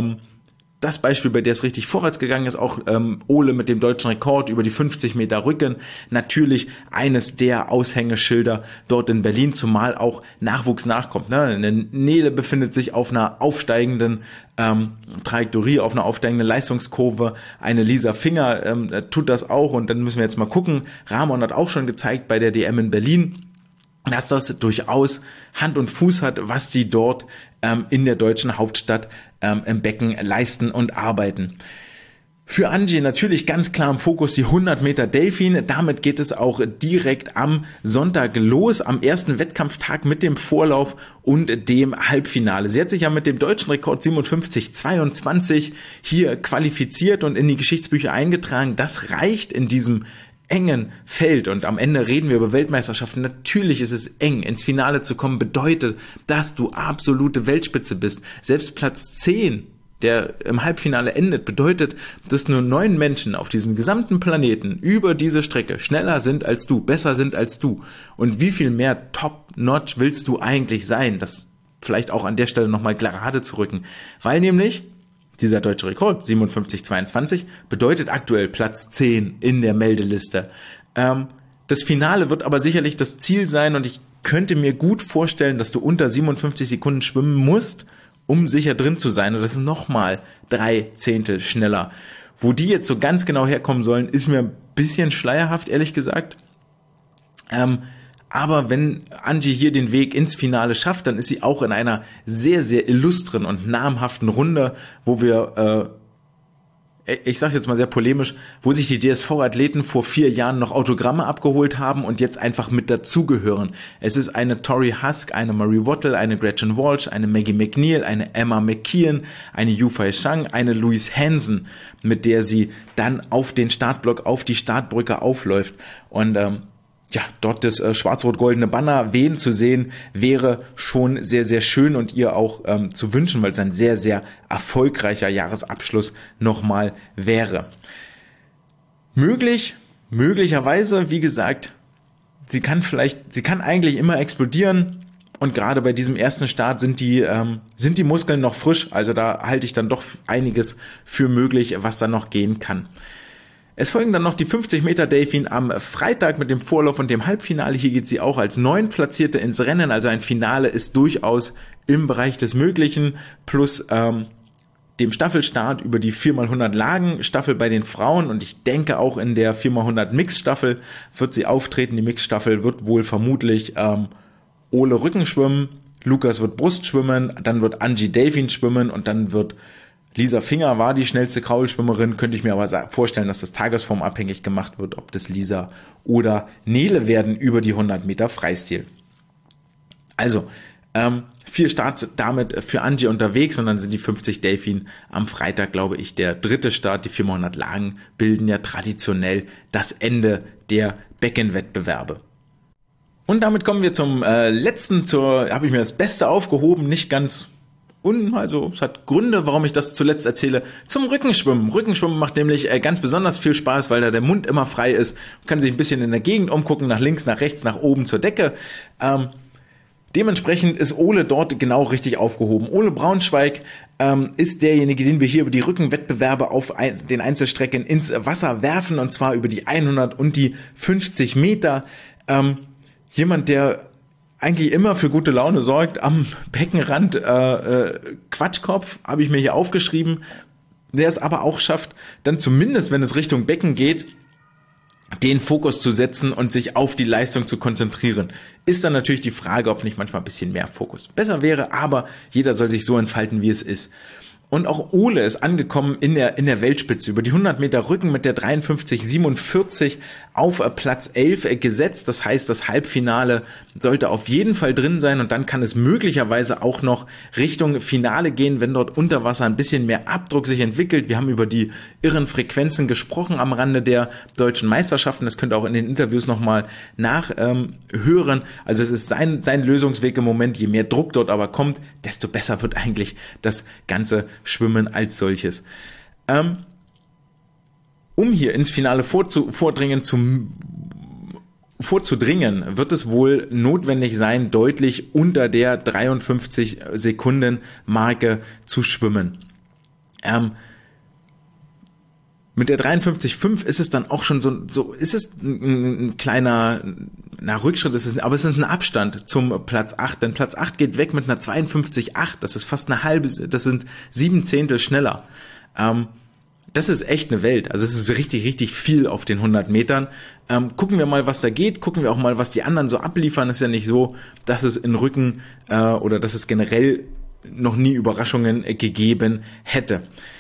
das Beispiel, bei der es richtig vorwärts gegangen ist. Auch Ole mit dem deutschen Rekord über die 50 Meter Rücken. Natürlich eines der Aushängeschilder dort in Berlin, zumal auch Nachwuchs nachkommt. Eine Nele befindet sich auf einer aufsteigenden Trajektorie, auf einer aufsteigenden Leistungskurve. Eine Lisa Finger tut das auch, und dann müssen wir jetzt mal gucken. Ramon hat auch schon gezeigt bei der DM in Berlin, dass das durchaus Hand und Fuß hat, was die dort in der deutschen Hauptstadt im Becken leisten und arbeiten. Für Angie natürlich ganz klar im Fokus die 100 Meter Delfin. Damit geht es auch direkt am Sonntag los, am ersten Wettkampftag mit dem Vorlauf und dem Halbfinale. Sie hat sich ja mit dem deutschen Rekord 57,22 hier qualifiziert und in die Geschichtsbücher eingetragen. Das reicht in diesem engen Feld, und am Ende reden wir über Weltmeisterschaften. Natürlich ist es eng. Ins Finale zu kommen bedeutet, dass du absolute Weltspitze bist. Selbst Platz 10, der im Halbfinale endet, bedeutet, dass nur 9 Menschen auf diesem gesamten Planeten über diese Strecke schneller sind als du, besser sind als du. Und wie viel mehr Top-Notch willst du eigentlich sein? Das vielleicht auch an der Stelle nochmal gerade zu rücken. Weil nämlich dieser deutsche Rekord, 57,22, bedeutet aktuell Platz 10 in der Meldeliste. Das Finale wird aber sicherlich das Ziel sein, und ich könnte mir gut vorstellen, dass du unter 57 Sekunden schwimmen musst, um sicher drin zu sein. Und das ist nochmal 3 Zehntel schneller. Wo die jetzt so ganz genau herkommen sollen, ist mir ein bisschen schleierhaft, ehrlich gesagt. Aber wenn Angie hier den Weg ins Finale schafft, dann ist sie auch in einer sehr, sehr illustren und namhaften Runde, wo wir ich sage jetzt mal sehr polemisch, wo sich die DSV-Athleten vor 4 Jahren noch Autogramme abgeholt haben und jetzt einfach mit dazugehören. Es ist eine Tori Husk, eine Marie Wattle, eine Gretchen Walsh, eine Maggie McNeil, eine Emma McKeon, eine Yufei Shang, eine Louise Hansen, mit der sie dann auf den Startblock, auf die Startbrücke aufläuft. Und dort das schwarz-rot-goldene Banner wehen zu sehen, wäre schon sehr, sehr schön und ihr auch zu wünschen, weil es ein sehr, sehr erfolgreicher Jahresabschluss nochmal wäre. Möglicherweise, wie gesagt, sie kann eigentlich immer explodieren und gerade bei diesem ersten Start sind die Muskeln noch frisch, also da halte ich dann doch einiges für möglich, was da noch gehen kann. Es folgen dann noch die 50 Meter Delfin am Freitag mit dem Vorlauf und dem Halbfinale. Hier geht sie auch als 9. Platzierte ins Rennen. Also ein Finale ist durchaus im Bereich des Möglichen. Plus dem Staffelstart über die 4x100 Lagen-Staffel bei den Frauen. Und ich denke auch in der 4x100 Mix-Staffel wird sie auftreten. Die Mix-Staffel wird wohl vermutlich Ole Rücken schwimmen, Lukas wird Brust schwimmen, dann wird Angie Delfin schwimmen und dann wird Lisa Finger war die schnellste Kraulschwimmerin, könnte ich mir aber vorstellen, dass das tagesformabhängig gemacht wird, ob das Lisa oder Nele werden über die 100 Meter Freistil. Also, 4 Starts damit für Angie unterwegs und dann sind die 50 Delfin am Freitag, glaube ich, der 3. Start. Die 4x100 Lagen bilden ja traditionell das Ende der Beckenwettbewerbe. Und damit kommen wir zum letzten, habe ich mir das Beste aufgehoben, nicht ganz also es hat Gründe, warum ich das zuletzt erzähle, zum Rückenschwimmen. Rückenschwimmen macht nämlich ganz besonders viel Spaß, weil da der Mund immer frei ist. Man kann sich ein bisschen in der Gegend umgucken, nach links, nach rechts, nach oben zur Decke. Dementsprechend ist Ole dort genau richtig aufgehoben. Ole Braunschweig ist derjenige, den wir hier über die Rückenwettbewerbe auf den Einzelstrecken ins Wasser werfen, und zwar über die 100 und die 50 Meter. Jemand, der eigentlich immer für gute Laune sorgt, am Beckenrand Quatschkopf, habe ich mir hier aufgeschrieben, der es aber auch schafft, dann zumindest, wenn es Richtung Becken geht, den Fokus zu setzen und sich auf die Leistung zu konzentrieren. Ist dann natürlich die Frage, ob nicht manchmal ein bisschen mehr Fokus besser wäre, aber jeder soll sich so entfalten, wie es ist. Und auch Ole ist angekommen in der Weltspitze. Über die 100 Meter Rücken mit der 53,47 auf Platz 11 gesetzt. Das heißt, das Halbfinale sollte auf jeden Fall drin sein. Und dann kann es möglicherweise auch noch Richtung Finale gehen, wenn dort unter Wasser ein bisschen mehr Abdruck sich entwickelt. Wir haben über die irren Frequenzen gesprochen am Rande der deutschen Meisterschaften. Das könnt ihr auch in den Interviews nochmal nachhören. Also es ist sein Lösungsweg im Moment. Je mehr Druck dort aber kommt, desto besser wird eigentlich das ganze Schwimmen als solches. Um hier ins Finale vorzudringen, wird es wohl notwendig sein, deutlich unter der 53 Sekunden Marke zu schwimmen. Mit der 53,5 ist es dann auch schon so ist es ein kleiner Rückschritt, aber es ist ein Abstand zum Platz 8, denn Platz 8 geht weg mit einer 52,8, das ist fast das sind 7 Zehntel schneller. Das ist echt eine Welt, also es ist richtig, richtig viel auf den 100 Metern. Gucken wir mal, was da geht, gucken wir auch mal, was die anderen so abliefern. Es ist ja nicht so, dass es in Rücken oder dass es generell noch nie Überraschungen gegeben hätte.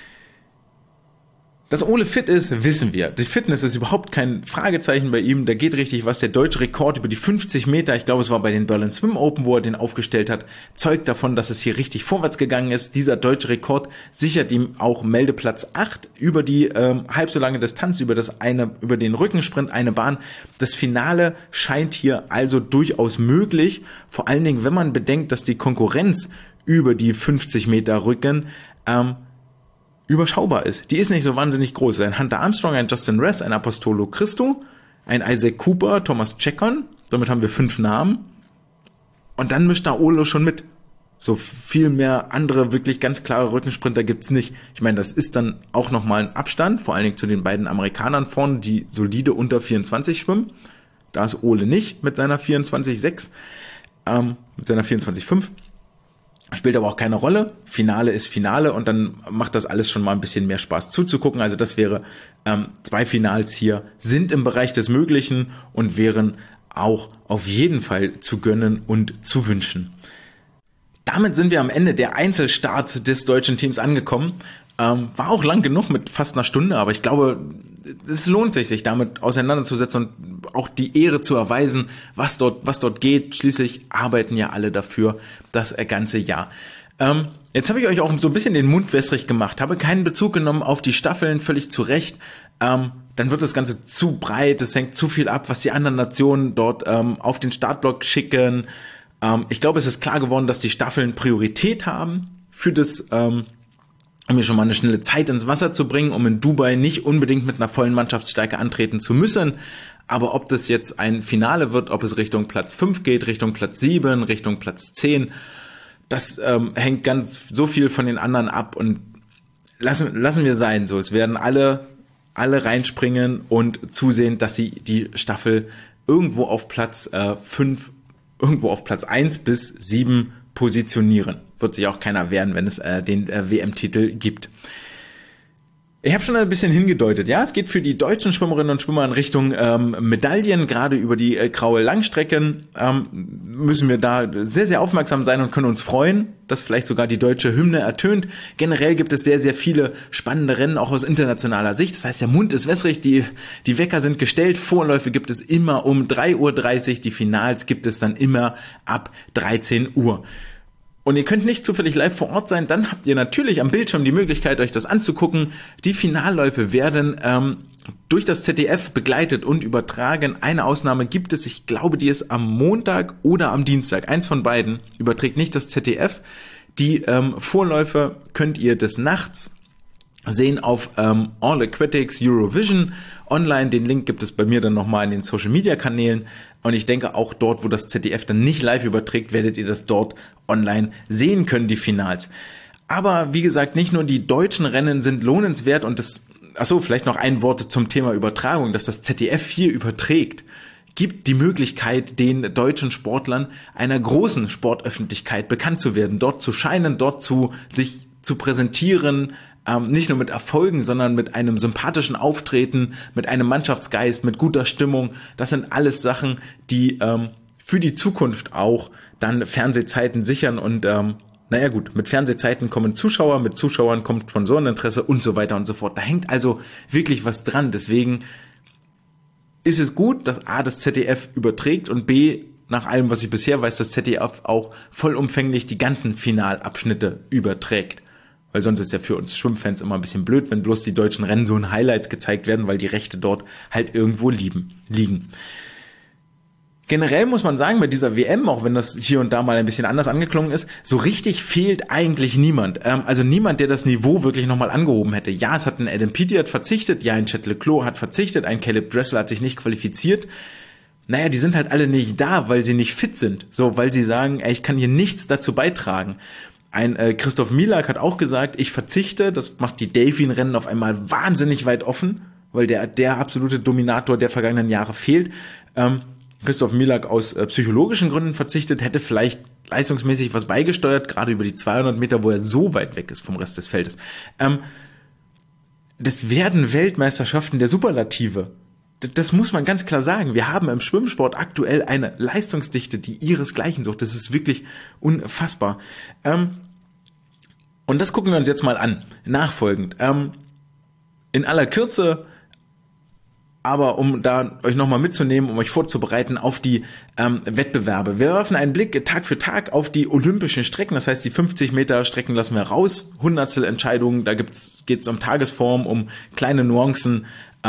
Dass Ole fit ist, wissen wir. Die Fitness ist überhaupt kein Fragezeichen bei ihm. Da geht richtig was. Der deutsche Rekord über die 50 Meter, ich glaube, es war bei den Berlin Swim Open, wo er den aufgestellt hat, zeugt davon, dass es hier richtig vorwärts gegangen ist. Dieser deutsche Rekord sichert ihm auch Meldeplatz 8 über die halb so lange Distanz, über den Rückensprint, eine Bahn. Das Finale scheint hier also durchaus möglich. Vor allen Dingen, wenn man bedenkt, dass die Konkurrenz über die 50 Meter Rücken überschaubar ist. Die ist nicht so wahnsinnig groß. Ein Hunter Armstrong, ein Justin Ress, ein Apostolo Christou, ein Isaac Cooper, Thomas Chekon. Damit haben wir 5 Namen. Und dann mischt da Ole schon mit. So viel mehr andere wirklich ganz klare Rückensprinter gibt's nicht. Ich meine, das ist dann auch nochmal ein Abstand, vor allen Dingen zu den beiden Amerikanern vorne, die solide unter 24 schwimmen. Da ist Ole nicht mit seiner 24,6, mit seiner 24,5. Spielt aber auch keine Rolle. Finale ist Finale und dann macht das alles schon mal ein bisschen mehr Spaß zuzugucken. Also das wäre 2 Finals hier sind im Bereich des Möglichen und wären auch auf jeden Fall zu gönnen und zu wünschen. Damit sind wir am Ende der Einzelstarts des deutschen Teams angekommen. War auch lang genug mit fast einer Stunde, aber ich glaube, es lohnt sich damit auseinanderzusetzen und auch die Ehre zu erweisen, was dort geht. Schließlich arbeiten ja alle dafür das ganze Jahr. Jetzt habe ich euch auch so ein bisschen den Mund wässrig gemacht, habe keinen Bezug genommen auf die Staffeln, völlig zu Recht. Dann wird das Ganze zu breit, es hängt zu viel ab, was die anderen Nationen dort auf den Startblock schicken. Ich glaube, es ist klar geworden, dass die Staffeln Priorität haben für das, um mir schon mal eine schnelle Zeit ins Wasser zu bringen, um in Dubai nicht unbedingt mit einer vollen Mannschaftsstärke antreten zu müssen. Aber ob das jetzt ein Finale wird, ob es Richtung Platz 5 geht, Richtung Platz 7, Richtung Platz 10, das hängt ganz so viel von den anderen ab und lassen wir sein. So, es werden alle reinspringen und zusehen, dass sie die Staffel irgendwo auf Platz 5, irgendwo auf Platz 1 bis 7 positionieren. Wird sich auch keiner wehren, wenn es den WM-Titel gibt. Ich habe schon ein bisschen hingedeutet, ja, es geht für die deutschen Schwimmerinnen und Schwimmer in Richtung Medaillen, gerade über die graue Langstrecken müssen wir da sehr, sehr aufmerksam sein und können uns freuen, dass vielleicht sogar die deutsche Hymne ertönt. Generell gibt es sehr, sehr viele spannende Rennen, auch aus internationaler Sicht. Das heißt, der Mund ist wässrig, die Wecker sind gestellt, Vorläufe gibt es immer um 3:30 Uhr, die Finals gibt es dann immer ab 13 Uhr. Und ihr könnt nicht zufällig live vor Ort sein, dann habt ihr natürlich am Bildschirm die Möglichkeit, euch das anzugucken. Die Finalläufe werden durch das ZDF begleitet und übertragen. Eine Ausnahme gibt es, ich glaube, die ist am Montag oder am Dienstag. Eins von beiden überträgt nicht das ZDF. Die Vorläufe könnt ihr des Nachts sehen auf All Aquatics Eurovision online. Den Link gibt es bei mir dann nochmal in den Social Media Kanälen. Und ich denke auch dort, wo das ZDF dann nicht live überträgt, werdet ihr das dort online sehen können, die Finals. Aber wie gesagt, nicht nur die deutschen Rennen sind lohnenswert und vielleicht noch ein Wort zum Thema Übertragung, dass das ZDF hier überträgt, gibt die Möglichkeit, den deutschen Sportlern einer großen Sportöffentlichkeit bekannt zu werden, dort zu scheinen, sich zu präsentieren, nicht nur mit Erfolgen, sondern mit einem sympathischen Auftreten, mit einem Mannschaftsgeist, mit guter Stimmung. Das sind alles Sachen, die für die Zukunft auch dann Fernsehzeiten sichern und mit Fernsehzeiten kommen Zuschauer, mit Zuschauern kommt Sponsoreninteresse und so weiter und so fort. Da hängt also wirklich was dran. Deswegen ist es gut, dass A, das ZDF überträgt und B, nach allem, was ich bisher weiß, das ZDF auch vollumfänglich die ganzen Finalabschnitte überträgt. Weil sonst ist ja für uns Schwimmfans immer ein bisschen blöd, wenn bloß die deutschen Rennen so in Highlights gezeigt werden, weil die Rechte dort halt irgendwo liegen. Generell muss man sagen, bei dieser WM, auch wenn das hier und da mal ein bisschen anders angeklungen ist, so richtig fehlt eigentlich niemand. Also niemand, der das Niveau wirklich nochmal angehoben hätte. Ja, es hat ein Adam Peaty verzichtet, ja, ein Chet Leclos hat verzichtet, ein Caleb Dressel hat sich nicht qualifiziert. Naja, die sind halt alle nicht da, weil sie nicht fit sind. So, weil sie sagen, ich kann hier nichts dazu beitragen. Ein Christoph Milak hat auch gesagt, ich verzichte, das macht die Delfin-Rennen auf einmal wahnsinnig weit offen, weil der absolute Dominator der vergangenen Jahre fehlt. Christoph Milak aus psychologischen Gründen verzichtet, hätte vielleicht leistungsmäßig was beigesteuert, gerade über die 200 Meter, wo er so weit weg ist vom Rest des Feldes. Das werden Weltmeisterschaften der Superlative. Das muss man ganz klar sagen. Wir haben im Schwimmsport aktuell eine Leistungsdichte, die ihresgleichen sucht. Das ist wirklich unfassbar. Und das gucken wir uns jetzt mal an, nachfolgend. In aller Kürze, aber um da euch nochmal mitzunehmen, um euch vorzubereiten auf die Wettbewerbe. Wir werfen einen Blick Tag für Tag auf die olympischen Strecken, das heißt die 50 Meter Strecken lassen wir raus, Hundertstel-Entscheidungen, da geht's um Tagesform, um kleine Nuancen,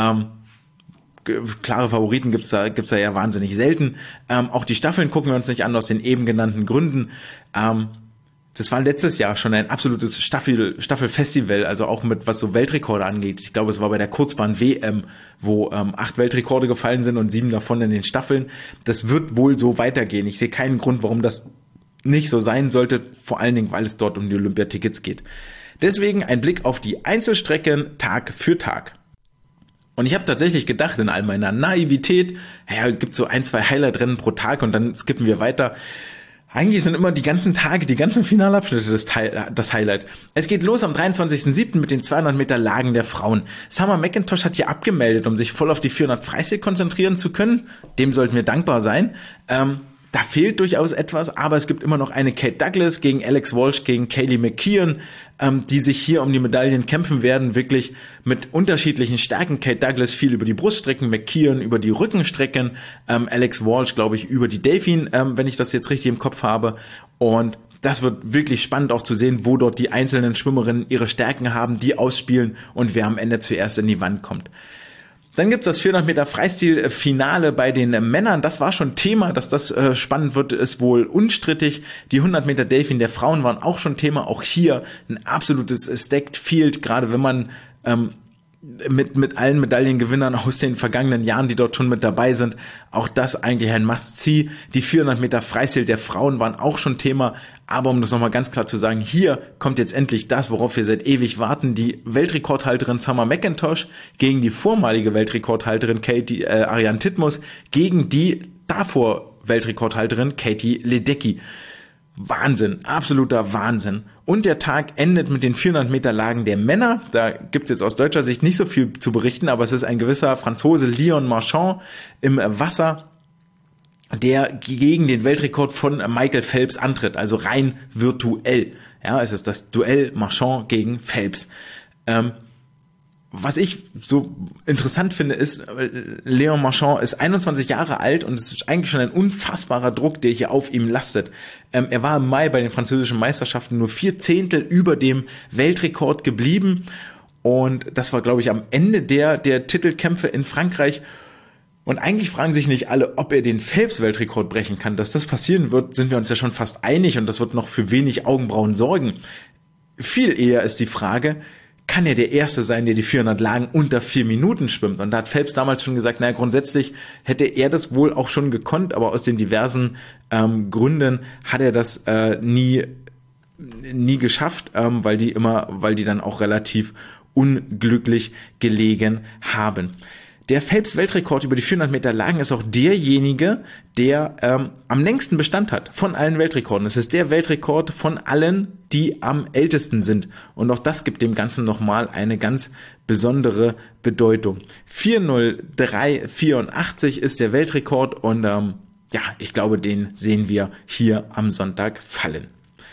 klare Favoriten gibt's da ja wahnsinnig selten. Auch die Staffeln gucken wir uns nicht an, aus den eben genannten Gründen. Das war letztes Jahr schon ein absolutes Staffelfestival, also auch mit was so Weltrekorde angeht. Ich glaube, es war bei der Kurzbahn-WM, wo 8 Weltrekorde gefallen sind und 7 davon in den Staffeln. Das wird wohl so weitergehen. Ich sehe keinen Grund, warum das nicht so sein sollte, vor allen Dingen, weil es dort um die Olympiatickets geht. Deswegen ein Blick auf die Einzelstrecken Tag für Tag. Und ich habe tatsächlich gedacht, in all meiner Naivität, es gibt so 1-2 Highlight-Rennen pro Tag und dann skippen wir weiter. Eigentlich sind immer die ganzen Tage, die ganzen Finalabschnitte das Highlight. Es geht los am 23.07. mit den 200 Meter Lagen der Frauen. Summer McIntosh hat hier abgemeldet, um sich voll auf die 400 Freistil konzentrieren zu können. Dem sollten wir dankbar sein. Da fehlt durchaus etwas, aber es gibt immer noch eine Kate Douglas gegen Alex Walsh, gegen Kaylee McKeown, die sich hier um die Medaillen kämpfen werden, wirklich mit unterschiedlichen Stärken. Kate Douglas viel über die Bruststrecken, McKeown über die Rückenstrecken, Alex Walsh, glaube ich, über die Delfin, wenn ich das jetzt richtig im Kopf habe. Und das wird wirklich spannend auch zu sehen, wo dort die einzelnen Schwimmerinnen ihre Stärken haben, die ausspielen und wer am Ende zuerst in die Wand kommt. Dann gibt's das 400 Meter Freistil-Finale bei den Männern. Das war schon Thema, dass das spannend wird, ist wohl unstrittig. Die 100 Meter Delfin der Frauen waren auch schon Thema. Auch hier ein absolutes Stacked Field, gerade wenn man mit allen Medaillengewinnern aus den vergangenen Jahren, die dort schon mit dabei sind, auch das eigentlich ein Must-See. Die 400 Meter Freistil der Frauen waren auch schon Thema, aber um das nochmal ganz klar zu sagen, hier kommt jetzt endlich das, worauf wir seit ewig warten, die Weltrekordhalterin Summer McIntosh gegen die vormalige Weltrekordhalterin Ariane Titmus gegen die davor Weltrekordhalterin Katie Ledecky. Wahnsinn, absoluter Wahnsinn. Und der Tag endet mit den 400 Meter Lagen der Männer. Da gibt's jetzt aus deutscher Sicht nicht so viel zu berichten, aber es ist ein gewisser Franzose Leon Marchand im Wasser, der gegen den Weltrekord von Michael Phelps antritt, also rein virtuell. Ja, es ist das Duell Marchand gegen Phelps. Was ich so interessant finde, ist, Leon Marchand ist 21 Jahre alt und es ist eigentlich schon ein unfassbarer Druck, der hier auf ihm lastet. Er war im Mai bei den französischen Meisterschaften nur 4 Zehntel über dem Weltrekord geblieben und das war, glaube ich, am Ende der Titelkämpfe in Frankreich. Und eigentlich fragen sich nicht alle, ob er den Phelps-Weltrekord brechen kann. Dass das passieren wird, sind wir uns ja schon fast einig und das wird noch für wenig Augenbrauen sorgen. Viel eher ist die Frage, kann er der Erste sein, der die 400 Lagen unter 4 Minuten schwimmt? Und da hat Phelps damals schon gesagt, naja, grundsätzlich hätte er das wohl auch schon gekonnt, aber aus den diversen Gründen hat er das nie geschafft, weil die dann auch relativ unglücklich gelegen haben. Der Phelps-Weltrekord über die 400 Meter Lagen ist auch derjenige, der am längsten Bestand hat von allen Weltrekorden. Es ist der Weltrekord von allen, die am ältesten sind. Und auch das gibt dem Ganzen nochmal eine ganz besondere Bedeutung. 4:03:84 ist der Weltrekord und ich glaube, den sehen wir hier am Sonntag fallen.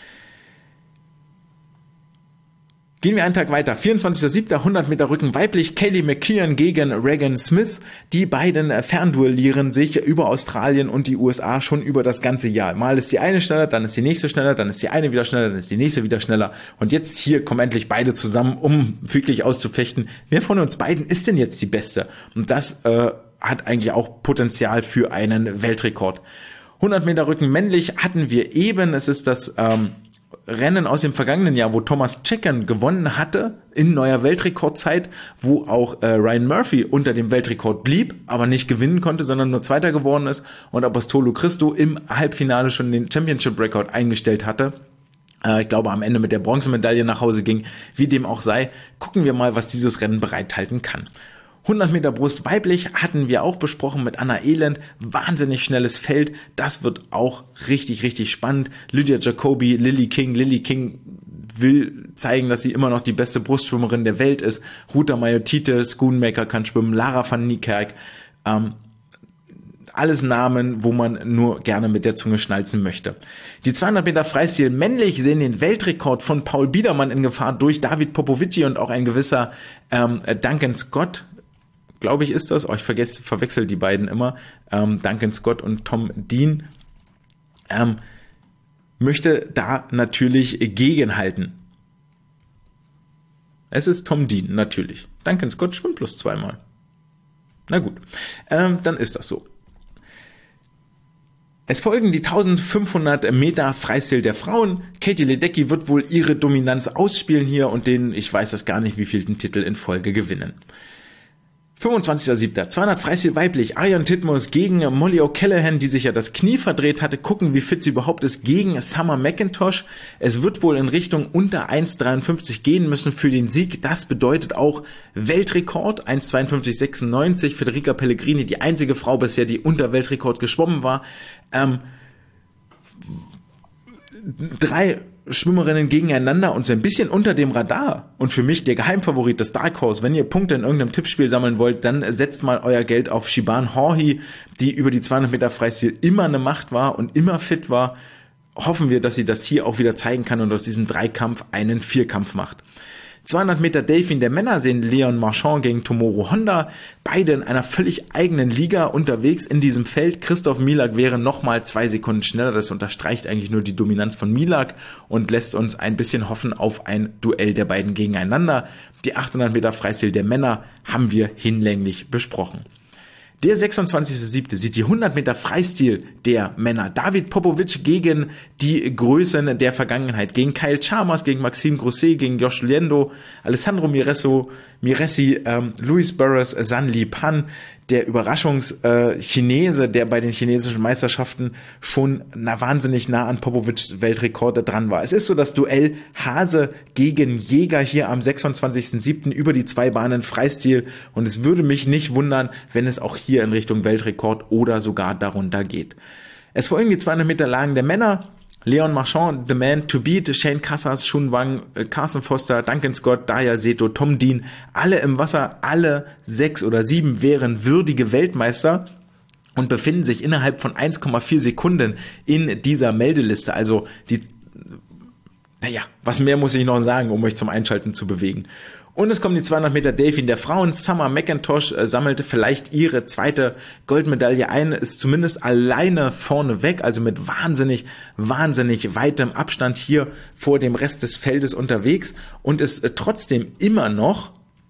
Gehen wir einen Tag weiter. 24.07. 100 Meter Rücken weiblich. Kaylee McKeown gegen Regan Smith. Die beiden fernduellieren sich über Australien und die USA schon über das ganze Jahr. Mal ist die eine schneller, dann ist die nächste schneller, dann ist die eine wieder schneller, dann ist die nächste wieder schneller. Und jetzt hier kommen endlich beide zusammen, um wirklich auszufechten. Wer von uns beiden ist denn jetzt die Beste? Und das hat eigentlich auch Potenzial für einen Weltrekord. 100 Meter Rücken männlich hatten wir eben. Es ist das Rennen aus dem vergangenen Jahr, wo Thomas Checan gewonnen hatte in neuer Weltrekordzeit, wo auch Ryan Murphy unter dem Weltrekord blieb, aber nicht gewinnen konnte, sondern nur Zweiter geworden ist und Apostolo Christo im Halbfinale schon den Championship-Rekord eingestellt hatte. Ich glaube, am Ende mit der Bronzemedaille nach Hause ging. Wie dem auch sei, gucken wir mal, was dieses Rennen bereithalten kann. 100 Meter Brust weiblich hatten wir auch besprochen mit Anna Elend. Wahnsinnig schnelles Feld. Das wird auch richtig, richtig spannend. Lydia Jacobi, Lily King. Lily King will zeigen, dass sie immer noch die beste Brustschwimmerin der Welt ist. Ruta Mayotte, Schoonmaker kann schwimmen. Lara van Niekerk. Alles Namen, wo man nur gerne mit der Zunge schnalzen möchte. Die 200 Meter Freistil männlich sehen den Weltrekord von Paul Biedermann in Gefahr durch David Popovici und auch ein gewisser Duncan Scott. Glaube ich, ist das. Ich verwechsel die beiden immer. Duncan Scott und Tom Dean. Möchte da natürlich gegenhalten. Es ist Tom Dean, natürlich. Duncan Scott schwimmt plus 2-mal. Na gut, dann ist das so. Es folgen die 1500 Meter Freistil der Frauen. Katie Ledecky wird wohl ihre Dominanz ausspielen hier und ich weiß es gar nicht, wie viel den Titel in Folge gewinnen. 25.07. 200 Freistil weiblich. Ariane Titmus gegen Molly O'Callaghan, die sich ja das Knie verdreht hatte. Gucken, wie fit sie überhaupt ist gegen Summer McIntosh. Es wird wohl in Richtung unter 1,53 gehen müssen für den Sieg. Das bedeutet auch Weltrekord. 1,52,96. Federica Pellegrini, die einzige Frau bisher, die unter Weltrekord geschwommen war. 3 Schwimmerinnen gegeneinander und so ein bisschen unter dem Radar. Und für mich der Geheimfavorit, das Dark Horse. Wenn ihr Punkte in irgendeinem Tippspiel sammeln wollt, dann setzt mal euer Geld auf Siobhan Horhy, die über die 200 Meter Freistil immer eine Macht war und immer fit war. Hoffen wir, dass sie das hier auch wieder zeigen kann und aus diesem Dreikampf einen Vierkampf macht. 200 Meter Delfin der Männer sehen Leon Marchand gegen Tomoru Honda. Beide in einer völlig eigenen Liga unterwegs in diesem Feld. Christoph Milak wäre nochmal 2 Sekunden schneller. Das unterstreicht eigentlich nur die Dominanz von Milak und lässt uns ein bisschen hoffen auf ein Duell der beiden gegeneinander. Die 800 Meter Freistil der Männer haben wir hinlänglich besprochen. Der 26.07. sieht die 100 Meter Freistil der Männer. David Popovic gegen die Größen der Vergangenheit. Gegen Kyle Chalmers, gegen Maxime Grousset, gegen Josh Liendo, Alessandro Miressi, Luis Burris, San Li Pan. Der Überraschungs-Chinese, der bei den chinesischen Meisterschaften schon wahnsinnig nah an Popovics Weltrekorde dran war. Es ist so das Duell Hase gegen Jäger hier am 26.07. über die 2 Bahnen Freistil und es würde mich nicht wundern, wenn es auch hier in Richtung Weltrekord oder sogar darunter geht. Es folgen die 200 Meter Lagen der Männer. Leon Marchand, the man to beat, Shane Cassars, Shun Wang, Carson Foster, Duncan Scott, Daya Seto, Tom Dean, alle im Wasser, alle 6 oder 7 wären würdige Weltmeister und befinden sich innerhalb von 1,4 Sekunden in dieser Meldeliste. Also was mehr muss ich noch sagen, um euch zum Einschalten zu bewegen. Und es kommen die 200 Meter Delfin der Frauen. Summer McIntosh sammelte vielleicht ihre zweite Goldmedaille ein, ist zumindest alleine vorne weg, also mit wahnsinnig weitem Abstand hier vor dem Rest des Feldes unterwegs und ist trotzdem immer noch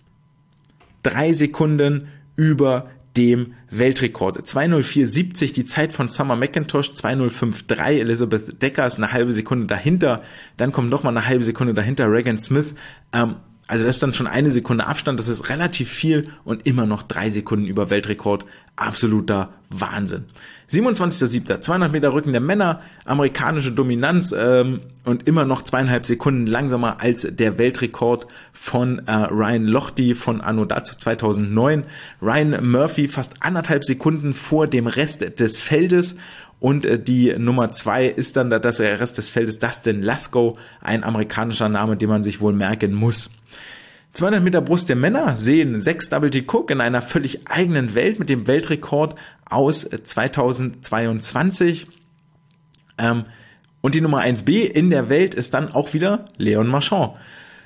3 Sekunden über dem Weltrekord. 2:04,70 die Zeit von Summer McIntosh, 2:05,3 Elizabeth Deckers, eine halbe Sekunde dahinter, dann kommt nochmal eine halbe Sekunde dahinter Regan Smith, also das ist dann schon 1 Sekunde Abstand, das ist relativ viel und immer noch 3 Sekunden über Weltrekord. Absoluter Wahnsinn. 27.07. 200 Meter Rücken der Männer, amerikanische Dominanz und immer noch 2,5 Sekunden langsamer als der Weltrekord von Ryan Lochte von anno dazu 2009. Ryan Murphy fast 1,5 Sekunden vor dem Rest des Feldes. Und die Nummer 2 ist dann der Rest des Feldes Dustin Laskow, ein amerikanischer Name, den man sich wohl merken muss. 200 Meter Brust der Männer sehen 6 Double T Cook in einer völlig eigenen Welt mit dem Weltrekord aus 2022. Und die Nummer 1b in der Welt ist dann auch wieder Leon Marchand.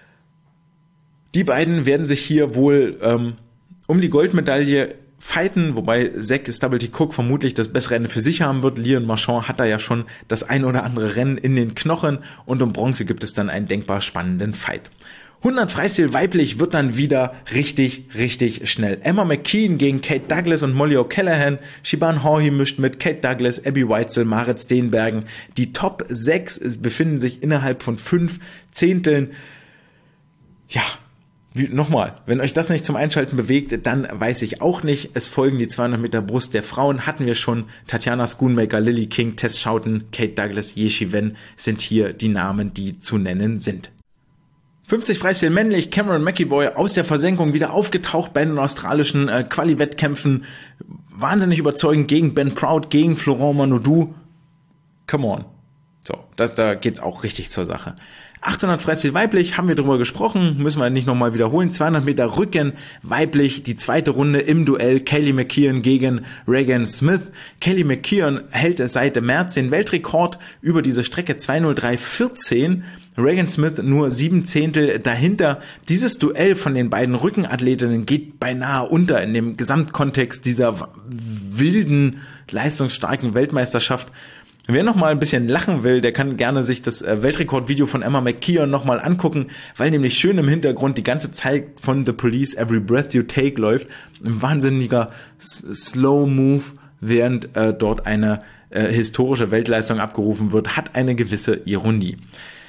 Die beiden werden sich hier wohl um die Goldmedaille fighten, wobei Zach Double T Cook vermutlich das bessere Ende für sich haben wird. Leon Marchand hat da ja schon das ein oder andere Rennen in den Knochen und um Bronze gibt es dann einen denkbar spannenden Fight. 100 Freistil weiblich wird dann wieder richtig schnell. Emma McKeon gegen Kate Douglas und Molly O'Callaghan. Siobhan Horhy mischt mit Kate Douglas, Abby Weitzel, Marit Steenbergen. Die Top 6 befinden sich innerhalb von 5 Zehnteln. Ja, nochmal, wenn euch das nicht zum Einschalten bewegt, dann weiß ich auch nicht. Es folgen die 200 Meter Brust der Frauen, hatten wir schon. Tatjana Schoonmaker, Lily King, Tess Schouten, Kate Douglas, Yeshi Wen sind hier die Namen, die zu nennen sind. 50 Freistil männlich, Cameron McEvoy aus der Versenkung wieder aufgetaucht bei den australischen Quali-Wettkämpfen. Wahnsinnig überzeugend gegen Ben Proud, gegen Florent Manodou. Come on. So, da geht's auch richtig zur Sache. 800 Freistil weiblich, haben wir drüber gesprochen, müssen wir nicht nochmal wiederholen. 200 Meter Rücken weiblich, die zweite Runde im Duell Kaylee McKeon gegen Regan Smith. Kaylee McKeon hält seit März den Weltrekord über diese Strecke 2:03,14. Regan Smith nur 7 Zehntel dahinter. Dieses Duell von den beiden Rückenathletinnen geht beinahe unter in dem Gesamtkontext dieser wilden, leistungsstarken Weltmeisterschaft. Wer noch mal ein bisschen lachen will, der kann gerne sich das Weltrekordvideo von Emma McKeon noch mal angucken, weil nämlich schön im Hintergrund die ganze Zeit von The Police Every Breath You Take läuft. Ein wahnsinniger Slow Move, während dort eine historische Weltleistung abgerufen wird, hat eine gewisse Ironie.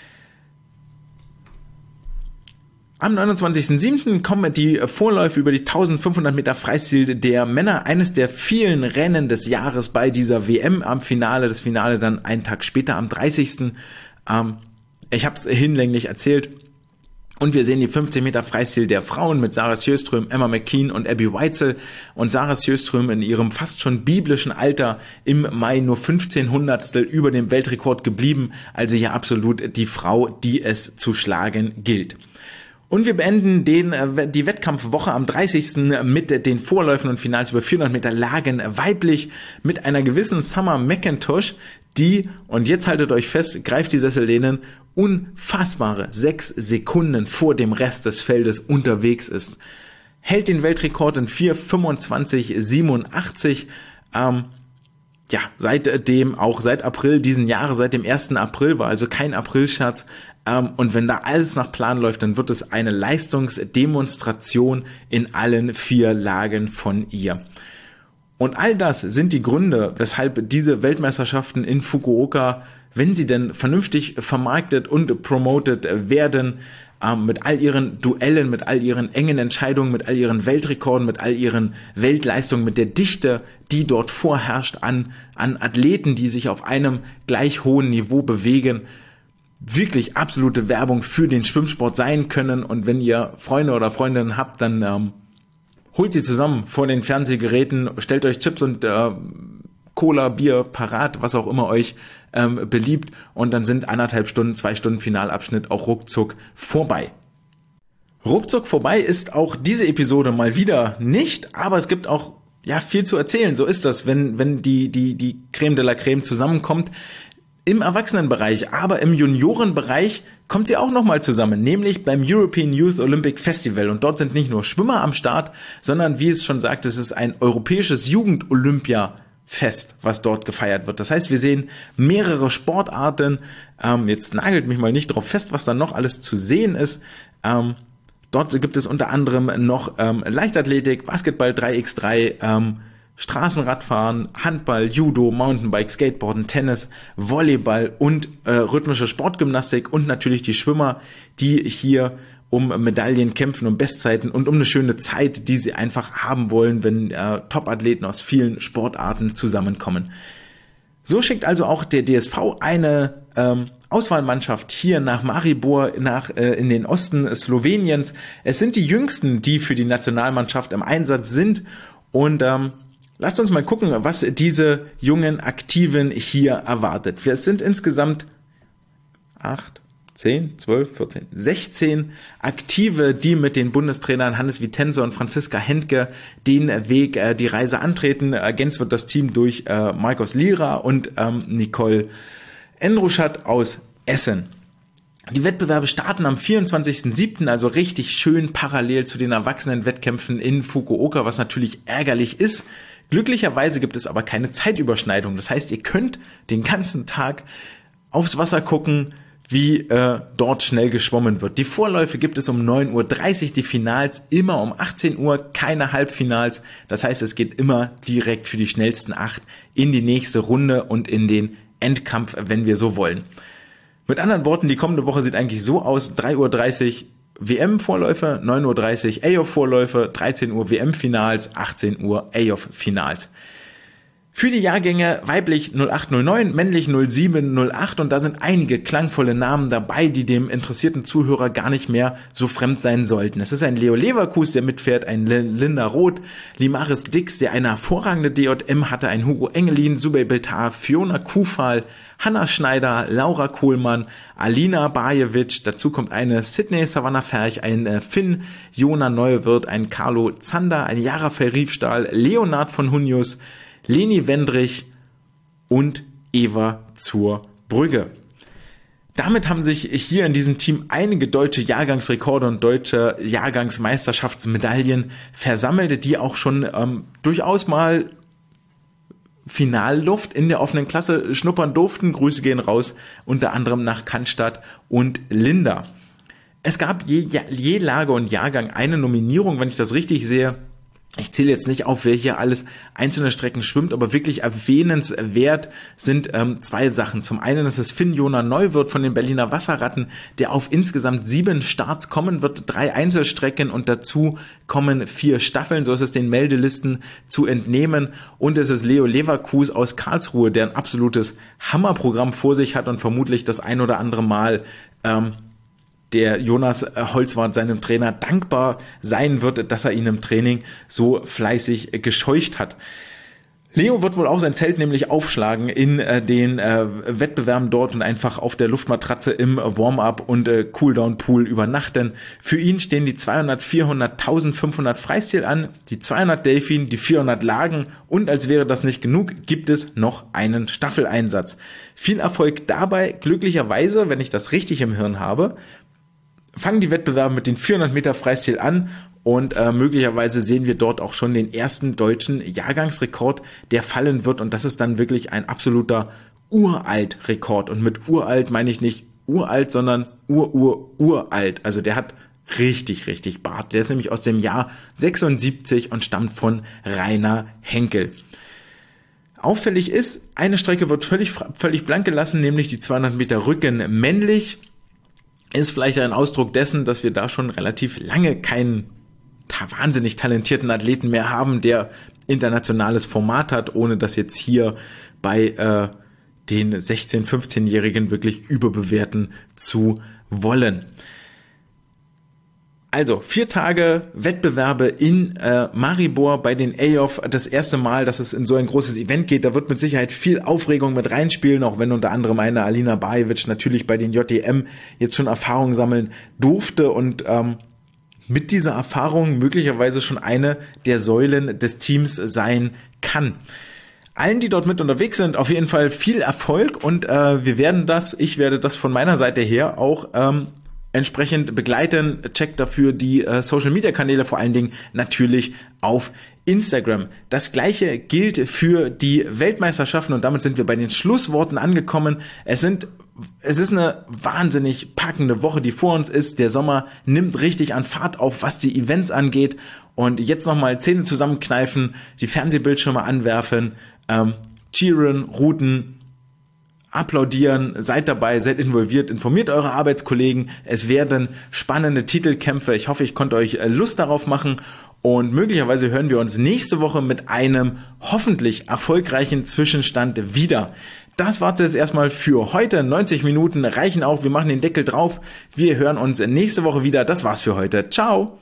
Am 29.07. kommen die Vorläufe über die 1500 Meter Freistil der Männer, eines der vielen Rennen des Jahres bei dieser WM am Finale, das Finale dann einen Tag später am 30. Ich habe es hinlänglich erzählt Und wir sehen die 50 Meter Freistil der Frauen mit Sarah Sjöström, Emma McKean und Abby Weitzel. Und Sarah Sjöström in ihrem fast schon biblischen Alter im Mai nur 15 Hundertstel über dem Weltrekord geblieben. Also hier absolut die Frau, die es zu schlagen gilt. Und wir beenden die Wettkampfwoche am 30. mit den Vorläufen und Finals über 400 Meter Lagen weiblich mit einer gewissen Summer McIntosh, die, und jetzt haltet euch fest, greift die Sessellehnen, unfassbare 6 Sekunden vor dem Rest des Feldes unterwegs ist. Hält den Weltrekord in 4:25:87, seit April diesen Jahres, seit dem 1. April, war also kein Aprilscherz. Und wenn da alles nach Plan läuft, dann wird es eine Leistungsdemonstration in allen 4 Lagen von ihr. Und all das sind die Gründe, weshalb diese Weltmeisterschaften in Fukuoka, wenn sie denn vernünftig vermarktet und promotet werden, mit all ihren Duellen, mit all ihren engen Entscheidungen, mit all ihren Weltrekorden, mit all ihren Weltleistungen, mit der Dichte, die dort vorherrscht an Athleten, die sich auf einem gleich hohen Niveau bewegen, wirklich absolute Werbung für den Schwimmsport sein können. Und wenn ihr Freunde oder Freundinnen habt, dann holt sie zusammen vor den Fernsehgeräten, stellt euch Chips und Cola, Bier parat, was auch immer euch beliebt, und dann sind 1,5 Stunden, 2 Stunden Finalabschnitt auch ruckzuck vorbei. Ruckzuck vorbei ist auch diese Episode mal wieder nicht, aber es gibt auch viel zu erzählen. So ist das, wenn die Creme de la Creme zusammenkommt. Im Erwachsenenbereich, aber im Juniorenbereich kommt sie auch nochmal zusammen, nämlich beim European Youth Olympic Festival. Und dort sind nicht nur Schwimmer am Start, sondern, wie es schon sagt, es ist ein europäisches Jugend-Olympia-Fest, was dort gefeiert wird. Das heißt, wir sehen mehrere Sportarten. Jetzt nagelt mich mal nicht drauf fest, was da noch alles zu sehen ist. Dort gibt es unter anderem noch Leichtathletik, Basketball 3x3, Straßenradfahren, Handball, Judo, Mountainbike, Skateboarden, Tennis, Volleyball und rhythmische Sportgymnastik und natürlich die Schwimmer, die hier um Medaillen kämpfen, um Bestzeiten und um eine schöne Zeit, die sie einfach haben wollen, wenn Top-Athleten aus vielen Sportarten zusammenkommen. So schickt also auch der DSV eine Auswahlmannschaft hier nach Maribor, in den Osten Sloweniens. Es sind die Jüngsten, die für die Nationalmannschaft im Einsatz sind, und lasst uns mal gucken, was diese jungen Aktiven hier erwartet. Es sind insgesamt 16 Aktive, die mit den Bundestrainern Hannes Vitense und Franziska Hentke den Weg, die Reise antreten. Ergänzt wird das Team durch Markus Lira und Nicole Endruschat aus Essen. Die Wettbewerbe starten am 24.07., also richtig schön parallel zu den Erwachsenenwettkämpfen in Fukuoka, was natürlich ärgerlich ist. Glücklicherweise gibt es aber keine Zeitüberschneidung. Das heißt, ihr könnt den ganzen Tag aufs Wasser gucken, wie dort schnell geschwommen wird. Die Vorläufe gibt es um 9:30 Uhr, die Finals immer um 18 Uhr, keine Halbfinals. Das heißt, es geht immer direkt für die schnellsten 8 in die nächste Runde und in den Endkampf, wenn wir so wollen. Mit anderen Worten, die kommende Woche sieht eigentlich so aus: 3:30 Uhr WM-Vorläufe, 9:30 Uhr AOF-Vorläufe, 13 Uhr WM-Finals, 18 Uhr AOF-Finals. Für die Jahrgänge weiblich 0809, männlich 0708, und da sind einige klangvolle Namen dabei, die dem interessierten Zuhörer gar nicht mehr so fremd sein sollten. Es ist ein Leo Leverkus, der mitfährt, ein Linda Roth, Limaris Dix, der eine hervorragende DJM hatte, ein Hugo Engelin, Subey Beltar, Fiona Kufal, Hanna Schneider, Laura Kohlmann, Alina Bajewitsch, dazu kommt eine Sydney Savannah Ferch, ein Finn Jona Neuwirth, ein Carlo Zander, ein Jara Riefstahl, Leonard von Hunius, Leni Wendrich und Eva zur Brügge. Damit haben sich hier in diesem Team einige deutsche Jahrgangsrekorde und deutsche Jahrgangsmeisterschaftsmedaillen versammelt, die auch schon durchaus mal Finalluft in der offenen Klasse schnuppern durften. Grüße gehen raus, unter anderem nach Cannstatt und Linda. Es gab je Lage und Jahrgang eine Nominierung, wenn ich das richtig sehe. Ich zähle jetzt nicht auf, wer hier alles einzelne Strecken schwimmt, aber wirklich erwähnenswert sind 2 Sachen. Zum einen ist es Finn Jona Neuwirth von den Berliner Wasserratten, der auf insgesamt 7 Starts kommen wird, 3 Einzelstrecken und dazu kommen 4 Staffeln, so ist es den Meldelisten zu entnehmen. Und es ist Leo Leverkus aus Karlsruhe, der ein absolutes Hammerprogramm vor sich hat und vermutlich das ein oder andere Mal der Jonas Holzwarth seinem Trainer dankbar sein wird, dass er ihn im Training so fleißig gescheucht hat. Leo wird wohl auch sein Zelt nämlich aufschlagen in den Wettbewerben dort und einfach auf der Luftmatratze im Warm-up und Cooldown-Pool übernachten. Für ihn stehen die 200, 400, 1500 Freistil an, die 200 Delfin, die 400 Lagen und als wäre das nicht genug, gibt es noch einen Staffeleinsatz. Viel Erfolg dabei, glücklicherweise, wenn ich das richtig im Hirn habe, fangen die Wettbewerbe mit den 400 Meter Freistil an. Und möglicherweise sehen wir dort auch schon den ersten deutschen Jahrgangsrekord, der fallen wird. Und das ist dann wirklich ein absoluter Uralt-Rekord. Und mit uralt meine ich nicht uralt, sondern uralt. Also der hat richtig, richtig Bart. Der ist nämlich aus dem Jahr 76 und stammt von Rainer Henkel. Auffällig ist, eine Strecke wird völlig blank gelassen, nämlich die 200 Meter Rücken männlich. Ist vielleicht ein Ausdruck dessen, dass wir da schon relativ lange keinen wahnsinnig talentierten Athleten mehr haben, der internationales Format hat, ohne das jetzt hier bei den 16-, 15-Jährigen wirklich überbewerten zu wollen. Also 4 Tage Wettbewerbe in Maribor bei den EOF. Das erste Mal, dass es in so ein großes Event geht. Da wird mit Sicherheit viel Aufregung mit reinspielen, auch wenn unter anderem eine Alina Bajevic natürlich bei den JDM jetzt schon Erfahrung sammeln durfte und mit dieser Erfahrung möglicherweise schon eine der Säulen des Teams sein kann. Allen, die dort mit unterwegs sind, auf jeden Fall viel Erfolg und ich werde das von meiner Seite her auch entsprechend begleiten. Checkt dafür die Social-Media-Kanäle, vor allen Dingen natürlich auf Instagram. Das gleiche gilt für die Weltmeisterschaften und damit sind wir bei den Schlussworten angekommen. Es ist eine wahnsinnig packende Woche, die vor uns ist. Der Sommer nimmt richtig an Fahrt auf, was die Events angeht. Und jetzt nochmal Zähne zusammenkneifen, die Fernsehbildschirme anwerfen, cheeren, routen, applaudieren, seid dabei, seid involviert, informiert eure Arbeitskollegen. Es werden spannende Titelkämpfe. Ich hoffe, ich konnte euch Lust darauf machen. Und möglicherweise hören wir uns nächste Woche mit einem hoffentlich erfolgreichen Zwischenstand wieder. Das war's jetzt erstmal für heute. 90 Minuten reichen auch. Wir machen den Deckel drauf. Wir hören uns nächste Woche wieder. Das war's für heute. Ciao.